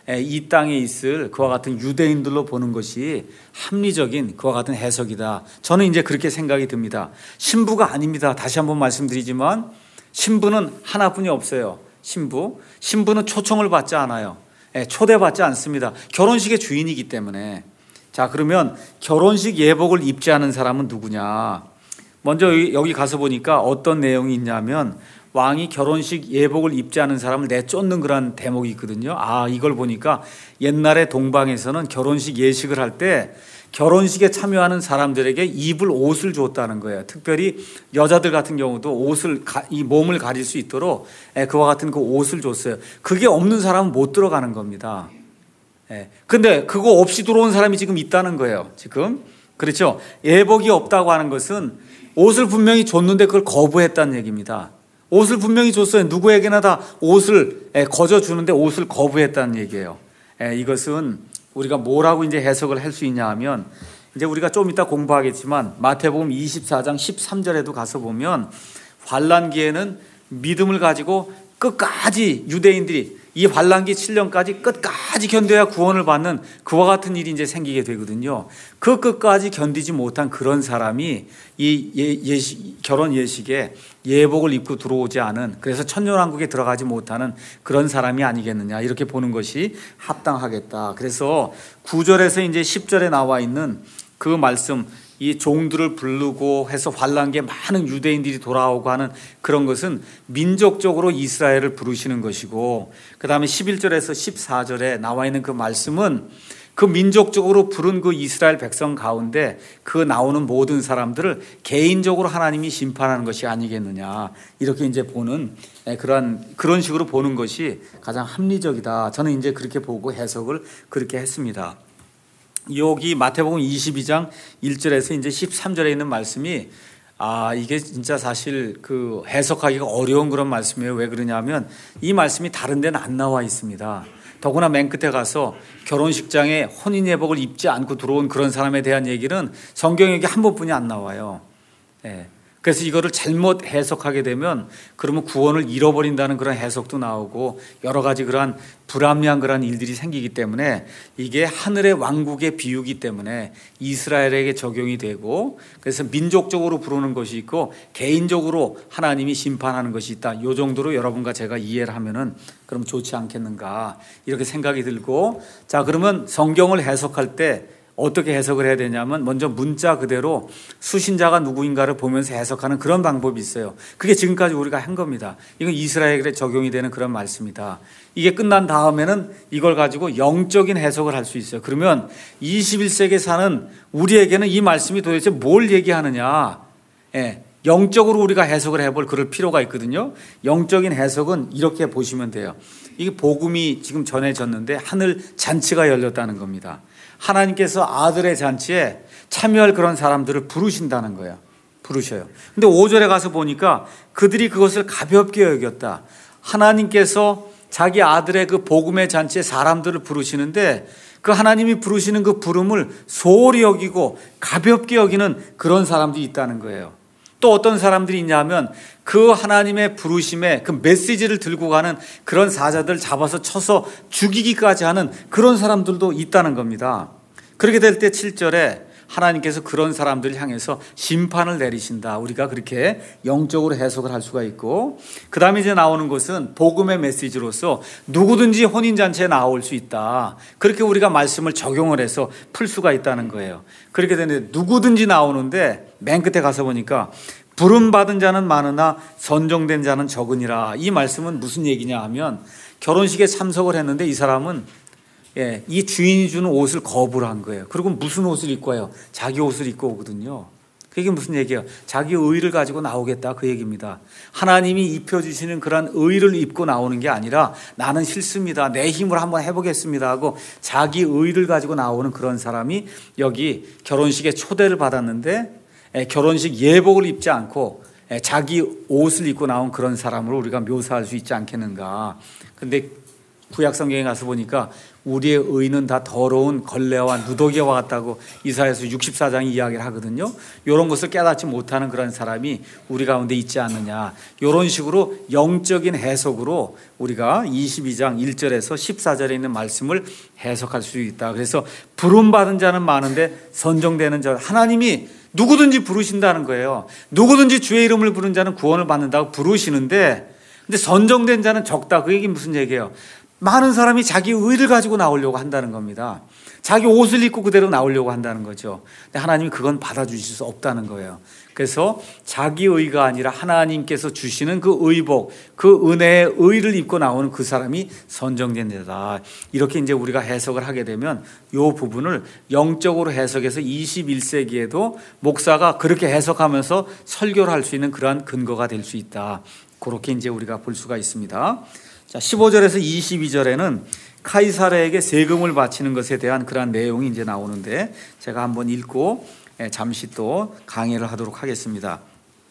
이 땅에 있을 그와 같은 유대인들로 보는 것이 합리적인 그와 같은 해석이다. 저는 이제 그렇게 생각이 듭니다. 신부가 아닙니다. 다시 한번 말씀드리지만 신부는 하나뿐이 없어요. 신부. 신부는 초청을 받지 않아요. 초대받지 않습니다. 결혼식의 주인이기 때문에. 자, 그러면 결혼식 예복을 입지 않은 사람은 누구냐? 먼저 여기 가서 보니까 어떤 내용이 있냐면 왕이 결혼식 예복을 입지 않은 사람을 내쫓는 그런 대목이 있거든요. 아, 이걸 보니까 옛날에 동방에서는 결혼식 예식을 할 때 결혼식에 참여하는 사람들에게 입을 옷을 줬다는 거예요. 특별히 여자들 같은 경우도 옷을, 이 몸을 가릴 수 있도록 그와 같은 그 옷을 줬어요. 그게 없는 사람은 못 들어가는 겁니다. 근데 그거 없이 들어온 사람이 지금 있다는 거예요. 지금. 그렇죠. 예복이 없다고 하는 것은 옷을 분명히 줬는데 그걸 거부했다는 얘기입니다. 옷을 분명히 줬어요. 누구에게나 다 옷을 거저 주는데 옷을 거부했다는 얘기예요. 이것은 우리가 뭐라고 이제 해석을 할 수 있냐 하면 이제 우리가 좀 이따 공부하겠지만 마태복음 이십사 장 십삼 절에도 가서 보면 환란기에는 믿음을 가지고 끝까지 유대인들이 이 환란기 칠 년까지 끝까지 견뎌야 구원을 받는 그와 같은 일이 이제 생기게 되거든요. 그 끝까지 견디지 못한 그런 사람이 이 예, 예식, 결혼 예식에 예복을 입고 들어오지 않은, 그래서 천년왕국에 들어가지 못하는 그런 사람이 아니겠느냐, 이렇게 보는 것이 합당하겠다. 그래서 구 절에서 이제 십 절에 나와 있는 그 말씀, 이 종들을 부르고 해서 환란기에 많은 유대인들이 돌아오고 하는 그런 것은 민족적으로 이스라엘을 부르시는 것이고, 그 다음에 십일 절에서 십사 절에 나와 있는 그 말씀은 그 민족적으로 부른 그 이스라엘 백성 가운데 그 나오는 모든 사람들을 개인적으로 하나님이 심판하는 것이 아니겠느냐, 이렇게 이제 보는 그런 그런 식으로 보는 것이 가장 합리적이다. 저는 이제 그렇게 보고 해석을 그렇게 했습니다. 여기 마태복음 이십이 장 일 절에서 이제 십삼 절에 있는 말씀이, 아, 이게 진짜 사실 그 해석하기가 어려운 그런 말씀이에요. 왜 그러냐면 이 말씀이 다른 데는 안 나와 있습니다. 더구나 맨 끝에 가서 결혼식장에 혼인예복을 입지 않고 들어온 그런 사람에 대한 얘기는 성경에 한 번뿐이 안 나와요. 네. 그래서 이거를 잘못 해석하게 되면 그러면 구원을 잃어버린다는 그런 해석도 나오고 여러 가지 그러한 불합리한 그런 일들이 생기기 때문에 이게 하늘의 왕국의 비유이기 때문에 이스라엘에게 적용이 되고, 그래서 민족적으로 부르는 것이 있고 개인적으로 하나님이 심판하는 것이 있다. 이 정도로 여러분과 제가 이해를 하면은 그럼 좋지 않겠는가, 이렇게 생각이 들고, 자, 그러면 성경을 해석할 때 어떻게 해석을 해야 되냐면 먼저 문자 그대로 수신자가 누구인가를 보면서 해석하는 그런 방법이 있어요. 그게 지금까지 우리가 한 겁니다. 이건 이스라엘에 적용이 되는 그런 말씀이다. 이게 끝난 다음에는 이걸 가지고 영적인 해석을 할 수 있어요. 그러면 이십일 세기에 사는 우리에게는 이 말씀이 도대체 뭘 얘기하느냐, 예, 영적으로 우리가 해석을 해볼 그럴 필요가 있거든요. 영적인 해석은 이렇게 보시면 돼요. 이게 복음이 지금 전해졌는데 하늘 잔치가 열렸다는 겁니다. 하나님께서 아들의 잔치에 참여할 그런 사람들을 부르신다는 거예요. 부르셔요. 근데 오 절에 가서 보니까 그들이 그것을 가볍게 여겼다. 하나님께서 자기 아들의 그 복음의 잔치에 사람들을 부르시는데 그 하나님이 부르시는 그 부름을 소홀히 여기고 가볍게 여기는 그런 사람들이 있다는 거예요. 또 어떤 사람들이 있냐면 그 하나님의 부르심에 그 메시지를 들고 가는 그런 사자들 잡아서 쳐서 죽이기까지 하는 그런 사람들도 있다는 겁니다. 그렇게 될 때 칠 절에 하나님께서 그런 사람들을 향해서 심판을 내리신다. 우리가 그렇게 영적으로 해석을 할 수가 있고, 그 다음에 이제 나오는 것은 복음의 메시지로서 누구든지 혼인잔치에 나올 수 있다. 그렇게 우리가 말씀을 적용을 해서 풀 수가 있다는 거예요. 그렇게 되는데 누구든지 나오는데 맨 끝에 가서 보니까 부름받은 자는 많으나 선정된 자는 적으니라. 이 말씀은 무슨 얘기냐 하면 결혼식에 참석을 했는데 이 사람은 예, 이 주인이 주는 옷을 거부를 한 거예요. 그리고 무슨 옷을 입고 와요? 자기 옷을 입고 오거든요. 그게 무슨 얘기예요? 자기 의를 가지고 나오겠다, 그 얘기입니다. 하나님이 입혀주시는 그런 의를 입고 나오는 게 아니라 나는 싫습니다, 내 힘으로 한번 해보겠습니다 하고 자기 의를 가지고 나오는 그런 사람이 여기 결혼식에 초대를 받았는데 결혼식 예복을 입지 않고 자기 옷을 입고 나온 그런 사람으로 우리가 묘사할 수 있지 않겠는가. 근데 구약 성경에 가서 보니까 우리의 의는 다 더러운 걸레와 누더기와 같다고 이사야서 육십사 장이 이야기를 하거든요. 이런 것을 깨닫지 못하는 그런 사람이 우리 가운데 있지 않느냐. 이런 식으로 영적인 해석으로 우리가 이십이 장 일 절에서 십사 절에 있는 말씀을 해석할 수 있다. 그래서 부름받은 자는 많은데 선정되는 자, 하나님이 누구든지 부르신다는 거예요. 누구든지 주의 이름을 부른 자는 구원을 받는다고 부르시는데, 근데 선정된 자는 적다. 그 얘기 무슨 얘기예요? 많은 사람이 자기 의를 가지고 나오려고 한다는 겁니다. 자기 옷을 입고 그대로 나오려고 한다는 거죠. 근데 하나님이 그건 받아주실 수 없다는 거예요. 그래서 자기 의가 아니라 하나님께서 주시는 그 의복, 그 은혜의 의를 입고 나오는 그 사람이 선정된 자다. 이렇게 이제 우리가 해석을 하게 되면 이 부분을 영적으로 해석해서 이십일 세기에도 목사가 그렇게 해석하면서 설교를 할 수 있는 그러한 근거가 될 수 있다. 그렇게 이제 우리가 볼 수가 있습니다. 자, 십오 절에서 이십이 절에는 카이사르에게 세금을 바치는 것에 대한 그러한 내용이 이제 나오는데, 제가 한번 읽고 잠시 또 강의를 하도록 하겠습니다.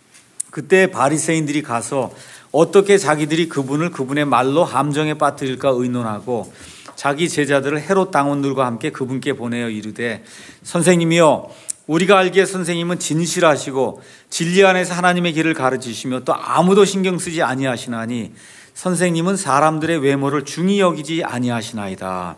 그때 바리새인들이 가서 어떻게 자기들이 그분을 그분의 말로 함정에 빠뜨릴까 의논하고 자기 제자들을 헤롯 당원들과 함께 그분께 보내어 이르되, 선생님이여, 우리가 알기에 선생님은 진실하시고 진리 안에서 하나님의 길을 가르치시며 또 아무도 신경 쓰지 아니하시나니 선생님은 사람들의 외모를 중히 여기지 아니하시나이다.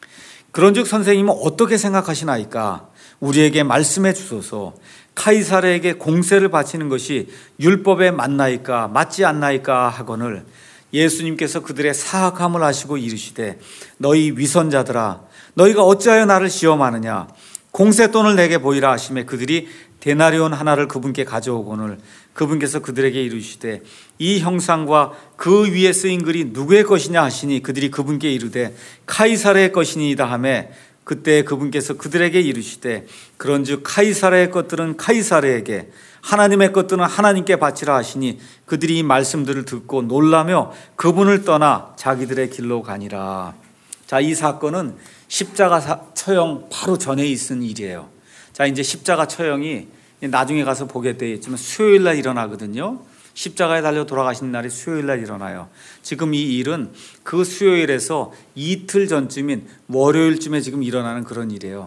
그런즉 선생님은 어떻게 생각하시나이까? 우리에게 말씀해 주소서. 카이사르에게 공세를 바치는 것이 율법에 맞나이까 맞지 않나이까 하거늘, 예수님께서 그들의 사악함을 아시고 이르시되, 너희 위선자들아, 너희가 어찌하여 나를 시험하느냐? 공세돈을 내게 보이라 하시매 그들이 데나리온 하나를 그분께 가져오거늘, 그분께서 그들에게 이르시되, 이 형상과 그 위에 쓰인 글이 누구의 것이냐 하시니 그들이 그분께 이르되 카이사르의 것이니이다 하매, 그때 그분께서 그들에게 이르시되, 그런즉 카이사르의 것들은 카이사르에게, 하나님의 것들은 하나님께 바치라 하시니 그들이 이 말씀들을 듣고 놀라며 그분을 떠나 자기들의 길로 가니라. 자, 이 사건은 십자가 처형 바로 전에 있은 일이에요. 자, 이제 십자가 처형이 나중에 가서 보게 되겠지만 수요일 날 일어나거든요. 십자가에 달려 돌아가신 날이 수요일 날 일어나요. 지금 이 일은 그 수요일에서 이틀 전쯤인 월요일쯤에 지금 일어나는 그런 일이에요.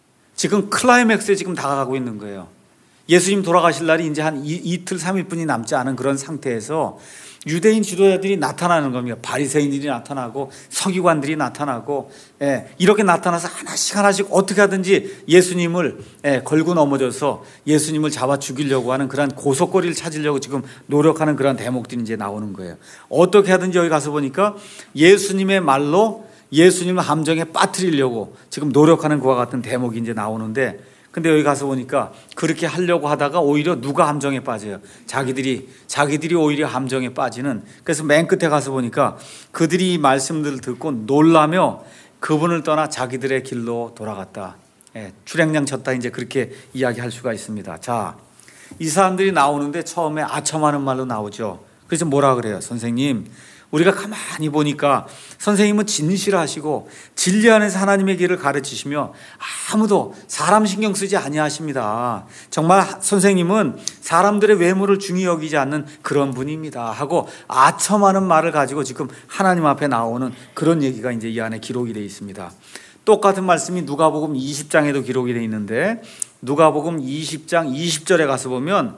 지금 클라이맥스에 지금 다가가고 있는 거예요. 예수님 돌아가실 날이 이제 한 이, 이틀 삼일뿐이 남지 않은 그런 상태에서 유대인 지도자들이 나타나는 겁니다. 바리새인들이 나타나고 서기관들이 나타나고, 예, 이렇게 나타나서 하나씩 하나씩 어떻게 하든지 예수님을 예, 걸고 넘어져서 예수님을 잡아 죽이려고 하는 그런 고속거리를 찾으려고 지금 노력하는 그런 대목들이 이제 나오는 거예요. 어떻게 하든지 여기 가서 보니까 예수님의 말로 예수님을 함정에 빠뜨리려고 지금 노력하는 그와 같은 대목이 이제 나오는데, 근데 여기 가서 보니까 그렇게 하려고 하다가 오히려 누가 함정에 빠져요? 자기들이, 자기들이 오히려 함정에 빠지는. 그래서 맨 끝에 가서 보니까 그들이 이 말씀들을 듣고 놀라며 그분을 떠나 자기들의 길로 돌아갔다. 예, 출애굽장 쳤다. 이제 그렇게 이야기할 수가 있습니다. 자, 이 사람들이 나오는데 처음에 아첨하는 말로 나오죠. 그래서 뭐라 그래요? 선생님, 우리가 가만히 보니까 선생님은 진실하시고 진리 안에서 하나님의 길을 가르치시며 아무도 사람 신경 쓰지 아니하십니다. 정말 선생님은 사람들의 외모를 중히 여기지 않는 그런 분입니다 하고 아첨하는 말을 가지고 지금 하나님 앞에 나오는 그런 얘기가 이제 이 안에 기록이 되어 있습니다. 똑같은 말씀이 누가복음 이십 장에도 기록이 되어 있는데, 누가복음 이십 장 이십 절에 가서 보면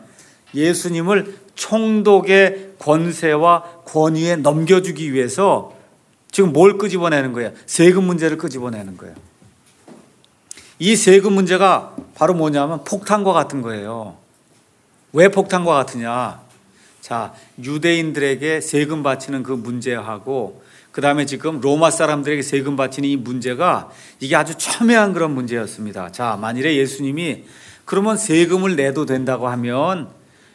예수님을 총독의 권세와 권위에 넘겨주기 위해서 지금 뭘 끄집어내는 거예요? 세금 문제를 끄집어내는 거예요. 이 세금 문제가 바로 뭐냐면 폭탄과 같은 거예요. 왜 폭탄과 같으냐? 자, 유대인들에게 세금 바치는 그 문제하고 그 다음에 지금 로마 사람들에게 세금 바치는 이 문제가 이게 아주 첨예한 그런 문제였습니다. 자, 만일에 예수님이 그러면 세금을 내도 된다고 하면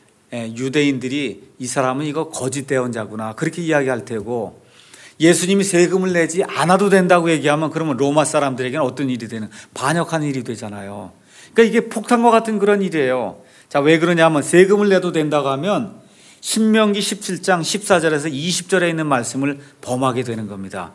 유대인들이 이 사람은 이거 거짓 대언자구나 그렇게 이야기할 테고, 예수님이 세금을 내지 않아도 된다고 얘기하면 그러면 로마 사람들에게는 어떤 일이 되는, 반역하는 일이 되잖아요. 그러니까 이게 폭탄과 같은 그런 일이에요. 자, 왜 그러냐면 세금을 내도 된다고 하면 신명기 십칠 장 십사 절에서 이십 절에 있는 말씀을 범하게 되는 겁니다.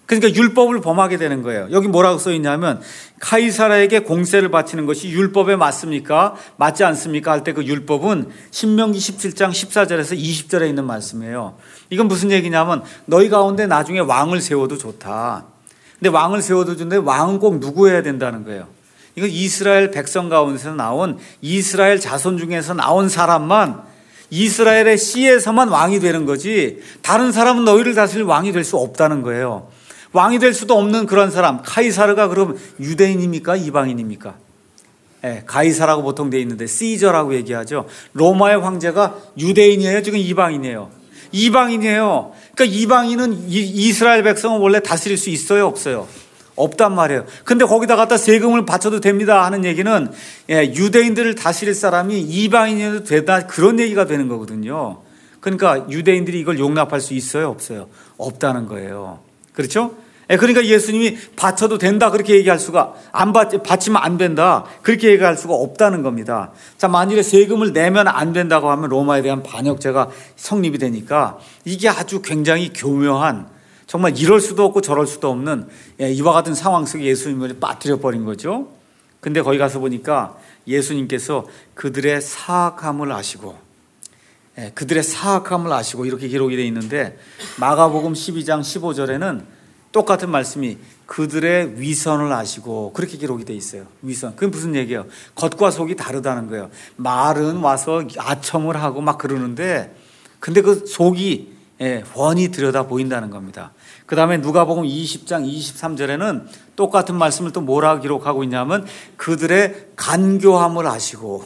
그러니까 율법을 범하게 되는 거예요. 여기 뭐라고 써 있냐면 카이사라에게 공세를 바치는 것이 율법에 맞습니까? 맞지 않습니까? 할 때 그 율법은 신명기 십칠 장 십사 절에서 이십 절에 있는 말씀이에요. 이건 무슨 얘기냐면 너희 가운데 나중에 왕을 세워도 좋다. 근데 왕을 세워도 좋은데 왕은 꼭 누구 해야 된다는 거예요. 이건 이스라엘 백성 가운데서 나온 이스라엘 자손 중에서 나온 사람만 이스라엘의 씨에서만 왕이 되는 거지 다른 사람은 너희를 다스릴 왕이 될 수 없다는 거예요. 왕이 될 수도 없는 그런 사람 카이사르가 그럼 유대인입니까? 이방인입니까? 예, 가이사라고 보통 돼 있는데 시저라고 얘기하죠. 로마의 황제가 유대인이에요? 지금 이방인이에요? 이방인이에요. 그러니까 이방인은 이스라엘 백성은 원래 다스릴 수 있어요? 없어요? 없단 말이에요. 근데 거기다 갖다 세금을 바쳐도 됩니다 하는 얘기는 예, 유대인들을 다스릴 사람이 이방인이어도 되다 그런 얘기가 되는 거거든요. 그러니까 유대인들이 이걸 용납할 수 있어요? 없어요? 없다는 거예요. 그렇죠? 그러니까 예수님이 바쳐도 된다 그렇게 얘기할 수가 안 받, 바치면 안 된다 그렇게 얘기할 수가 없다는 겁니다. 자, 만일에 세금을 내면 안 된다고 하면 로마에 대한 반역죄가 성립이 되니까 이게 아주 굉장히 교묘한 정말 이럴 수도 없고 저럴 수도 없는 이와 같은 상황 속에 예수님을 빠뜨려 버린 거죠. 근데 거기 가서 보니까 예수님께서 그들의 사악함을 아시고 예, 그들의 사악함을 아시고 이렇게 기록이 되어 있는데 마가복음 십이 장 십오 절에는 똑같은 말씀이 그들의 위선을 아시고 그렇게 기록이 되어 있어요. 위선. 그게 무슨 얘기예요? 겉과 속이 다르다는 거예요. 말은 와서 아첨을 하고 막 그러는데 근데 그 속이 예, 훤히 들여다 보인다는 겁니다. 그 다음에 누가복음 이십 장 이십삼 절에는 똑같은 말씀을 또 뭐라고 기록하고 있냐면 그들의 간교함을 아시고.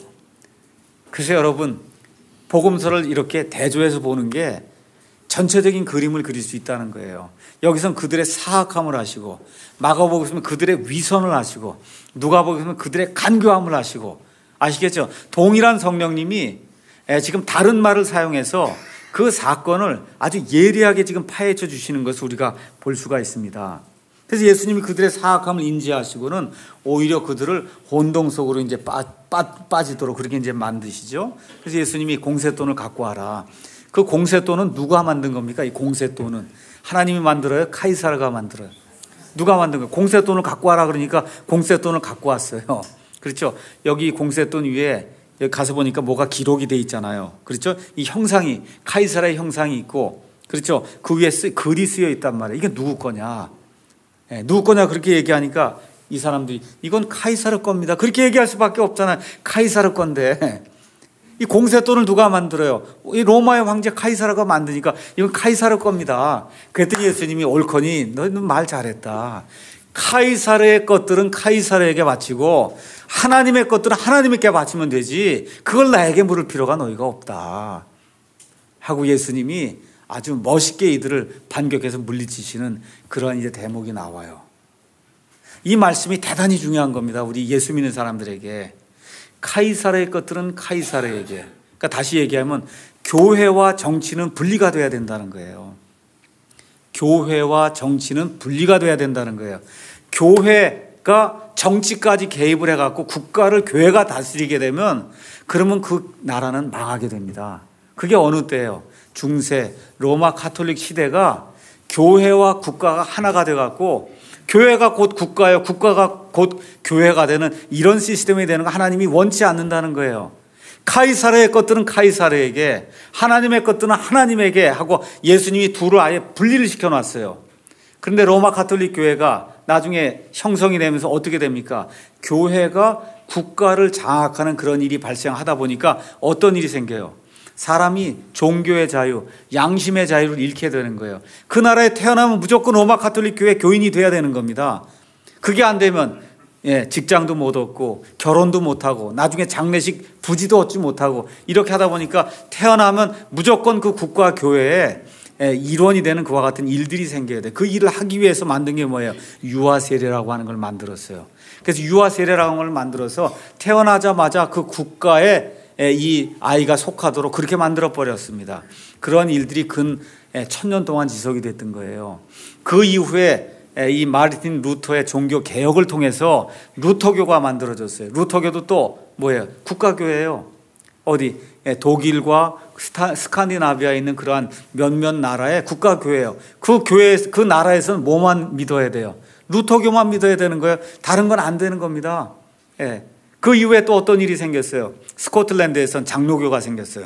그래서 여러분 복음서를 이렇게 대조해서 보는 게 전체적인 그림을 그릴 수 있다는 거예요. 여기서는 그들의 사악함을 아시고 마가복음은 그들의 위선을 아시고 누가복음은 그들의 간교함을 아시고 아시겠죠? 동일한 성령님이 지금 다른 말을 사용해서 그 사건을 아주 예리하게 지금 파헤쳐 주시는 것을 우리가 볼 수가 있습니다. 그래서 예수님이 그들의 사악함을 인지하시고는 오히려 그들을 혼동 속으로 이제 빠, 빠, 빠지도록 그렇게 이제 만드시죠. 그래서 예수님이 공세돈을 갖고 와라. 그 공세돈은 누가 만든 겁니까? 이 공세돈은 하나님이 만들어요? 카이사르가 만들어요? 누가 만든 거예요? 공세돈을 갖고 와라 그러니까 공세돈을 갖고 왔어요. 그렇죠? 여기 공세돈 위에 여기 가서 보니까 뭐가 기록이 돼 있잖아요. 그렇죠? 이 형상이 카이사르의 형상이 있고 그렇죠? 그 위에 쓰, 글이 쓰여 있단 말이에요. 이게 누구 거냐? 네, 누구 거냐 그렇게 얘기하니까 이 사람들이 이건 카이사르 겁니다. 그렇게 얘기할 수밖에 없잖아요. 카이사르 건데 이 공세돈을 누가 만들어요? 이 로마의 황제 카이사르가 만드니까 이건 카이사르 겁니다. 그랬더니 예수님이 옳거니 너는 말 잘했다. 카이사르의 것들은 카이사르에게 바치고 하나님의 것들은 하나님께 바치면 되지 그걸 나에게 물을 필요가 너희가 없다 하고 예수님이 아주 멋있게 이들을 반격해서 물리치시는 그런 이제 대목이 나와요. 이 말씀이 대단히 중요한 겁니다. 우리 예수 믿는 사람들에게. 카이사르의 것들은 카이사르에게. 그러니까 다시 얘기하면 교회와 정치는 분리가 돼야 된다는 거예요. 교회와 정치는 분리가 돼야 된다는 거예요. 교회가 정치까지 개입을 해갖고 국가를 교회가 다스리게 되면 그러면 그 나라는 망하게 됩니다. 그게 어느 때예요? 중세 로마 카톨릭 시대가 교회와 국가가 하나가 돼갖고 교회가 곧 국가예요. 국가가 곧 교회가 되는 이런 시스템이 되는 거 하나님이 원치 않는다는 거예요. 카이사르의 것들은 카이사르에게 하나님의 것들은 하나님에게 하고 예수님이 둘을 아예 분리를 시켜놨어요. 그런데 로마 카톨릭 교회가 나중에 형성이 되면서 어떻게 됩니까? 교회가 국가를 장악하는 그런 일이 발생하다 보니까 어떤 일이 생겨요? 사람이 종교의 자유, 양심의 자유를 잃게 되는 거예요. 그 나라에 태어나면 무조건 로마 카톨릭 교회 교인이 돼야 되는 겁니다. 그게 안 되면 예, 직장도 못 얻고 결혼도 못하고 나중에 장례식 부지도 얻지 못하고 이렇게 하다 보니까 태어나면 무조건 그 국가 교회에 예, 일원이 되는 그와 같은 일들이 생겨야 돼. 그 일을 하기 위해서 만든 게 뭐예요? 유아세례라고 하는 걸 만들었어요. 그래서 유아세례라고 하는 걸 만들어서 태어나자마자 그 국가에 이 아이가 속하도록 그렇게 만들어 버렸습니다. 그런 일들이 근 천년 동안 지속이 됐던 거예요. 그 이후에 이 마르틴 루터의 종교 개혁을 통해서 루터교가 만들어졌어요. 루터교도 또 뭐예요? 국가교회예요. 어디 독일과 스타, 스칸디나비아에 있는 그러한 몇몇 나라의 국가교회예요. 그 교회, 그 나라에서는 뭐만 믿어야 돼요? 루터교만 믿어야 되는 거예요. 다른 건 안 되는 겁니다. 예. 그 이후에 또 어떤 일이 생겼어요? 스코틀랜드에서는 장로교가 생겼어요.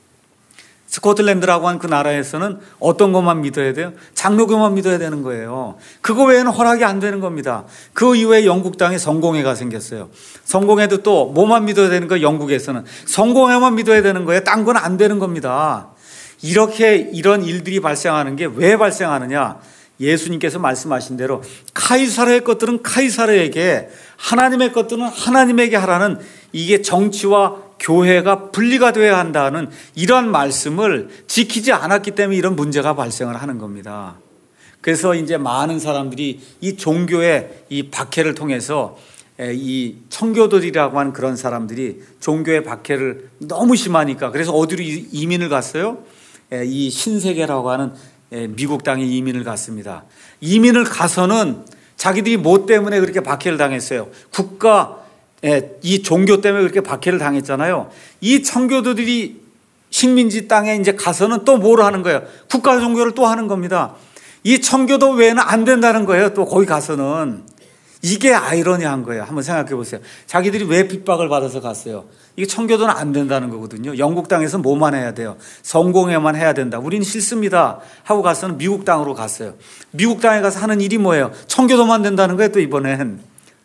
스코틀랜드라고 하는 그 나라에서는 어떤 것만 믿어야 돼요? 장로교만 믿어야 되는 거예요. 그거 외에는 허락이 안 되는 겁니다. 그 이후에 영국 땅에 성공회가 생겼어요. 성공회도 또 뭐만 믿어야 되는 거예요? 영국에서는 성공회만 믿어야 되는 거예요. 딴 건 안 되는 겁니다. 이렇게 이런 일들이 발생하는 게 왜 발생하느냐? 예수님께서 말씀하신 대로 카이사르의 것들은 카이사르에게, 하나님의 것들은 하나님에게 하라는, 이게 정치와 교회가 분리가 되어야 한다는 이러한 말씀을 지키지 않았기 때문에 이런 문제가 발생을 하는 겁니다. 그래서 이제 많은 사람들이 이 종교의 이 박해를 통해서 이 청교도들이라고 하는 그런 사람들이 종교의 박해를 너무 심하니까, 그래서 어디로 이민을 갔어요? 이 신세계라고 하는 미국 땅에 이민을 갔습니다. 이민을 가서는 자기들이 뭐 때문에 그렇게 박해를 당했어요? 국가, 이 종교 때문에 그렇게 박해를 당했잖아요. 이 청교도들이 식민지 땅에 이제 가서는 또 뭐를 하는 거예요? 국가 종교를 또 하는 겁니다. 이 청교도 외에는 안 된다는 거예요. 또 거기 가서는. 이게 아이러니한 거예요. 한번 생각해 보세요. 자기들이 왜 핍박을 받아서 갔어요? 이게 청교도는 안 된다는 거거든요. 영국 땅에서 뭐만 해야 돼요? 성공회만 해야 된다. 우리는 싫습니다 하고 가서는 미국 땅으로 갔어요. 미국 땅에 가서 하는 일이 뭐예요? 청교도만 된다는 거예요. 또 이번엔.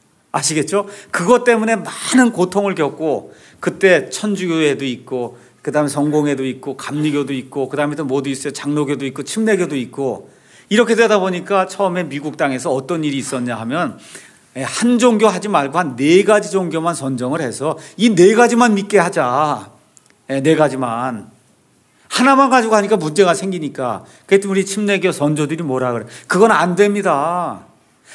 아시겠죠? 그것 때문에 많은 고통을 겪고, 그때 천주교회도 있고, 그 다음에 성공회도 있고, 감리교도 있고, 그 다음에 또 뭐도 있어요? 장로교도 있고, 침례교도 있고. 이렇게 되다 보니까 처음에 미국 땅에서 어떤 일이 있었냐 하면, 한 종교 하지 말고 한 네 가지 종교만 선정을 해서 이 네 가지만 믿게 하자. 네 가지만. 하나만 가지고 하니까 문제가 생기니까. 그랬더니 우리 침례교 선조들이 뭐라 그래? 그건 안 됩니다.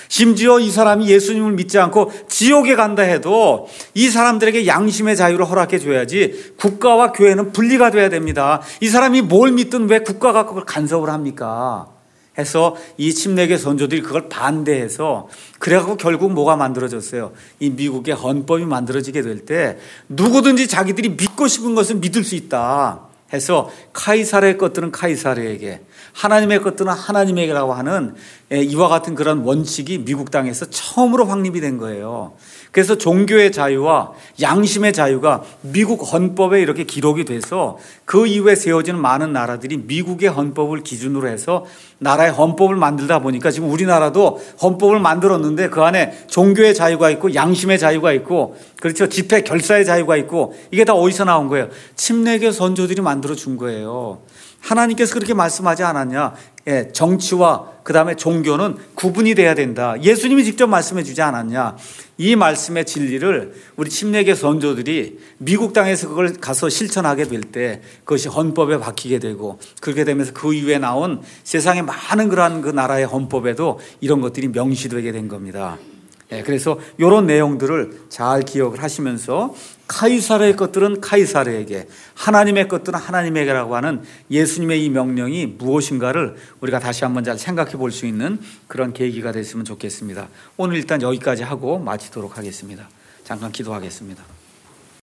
심지어 이 사람이 예수님을 믿지 않고 지옥에 간다 해도 이 사람들에게 양심의 자유를 허락해 줘야지, 국가와 교회는 분리가 돼야 됩니다. 이 사람이 뭘 믿든 왜 국가가 그걸 간섭을 합니까? 해서 이 침례교 선조들이 그걸 반대해서, 그래갖고 결국 뭐가 만들어졌어요? 이 미국의 헌법이 만들어지게 될 때 누구든지 자기들이 믿고 싶은 것을 믿을 수 있다 해서 카이사르의 것들은 카이사르에게, 하나님의 것들은 하나님에게라고 하는 이와 같은 그런 원칙이 미국 땅에서 처음으로 확립이 된 거예요. 그래서 종교의 자유와 양심의 자유가 미국 헌법에 이렇게 기록이 돼서 그 이후에 세워지는 많은 나라들이 미국의 헌법을 기준으로 해서 나라의 헌법을 만들다 보니까 지금 우리나라도 헌법을 만들었는데 그 안에 종교의 자유가 있고 양심의 자유가 있고, 그렇죠, 집회 결사의 자유가 있고, 이게 다 어디서 나온 거예요? 침례교 선조들이 만들어 준 거예요. 하나님께서 그렇게 말씀하지 않았냐? 예, 정치와 그 다음에 종교는 구분이 돼야 된다. 예수님이 직접 말씀해 주지 않았냐? 이 말씀의 진리를 우리 침례교 선조들이 미국 땅에서 그걸 가서 실천하게 될 때 그것이 헌법에 박히게 되고, 그렇게 되면서 그 이후에 나온 세상의 많은 그러한 그 나라의 헌법에도 이런 것들이 명시되게 된 겁니다. 예, 그래서 이런 내용들을 잘 기억을 하시면서 카이사르의 것들은 카이사르에게, 하나님의 것들은 하나님에게라고 하는 예수님의 이 명령이 무엇인가를 우리가 다시 한번 잘 생각해 볼 수 있는 그런 계기가 됐으면 좋겠습니다. 오늘 일단 여기까지 하고 마치도록 하겠습니다. 잠깐 기도하겠습니다.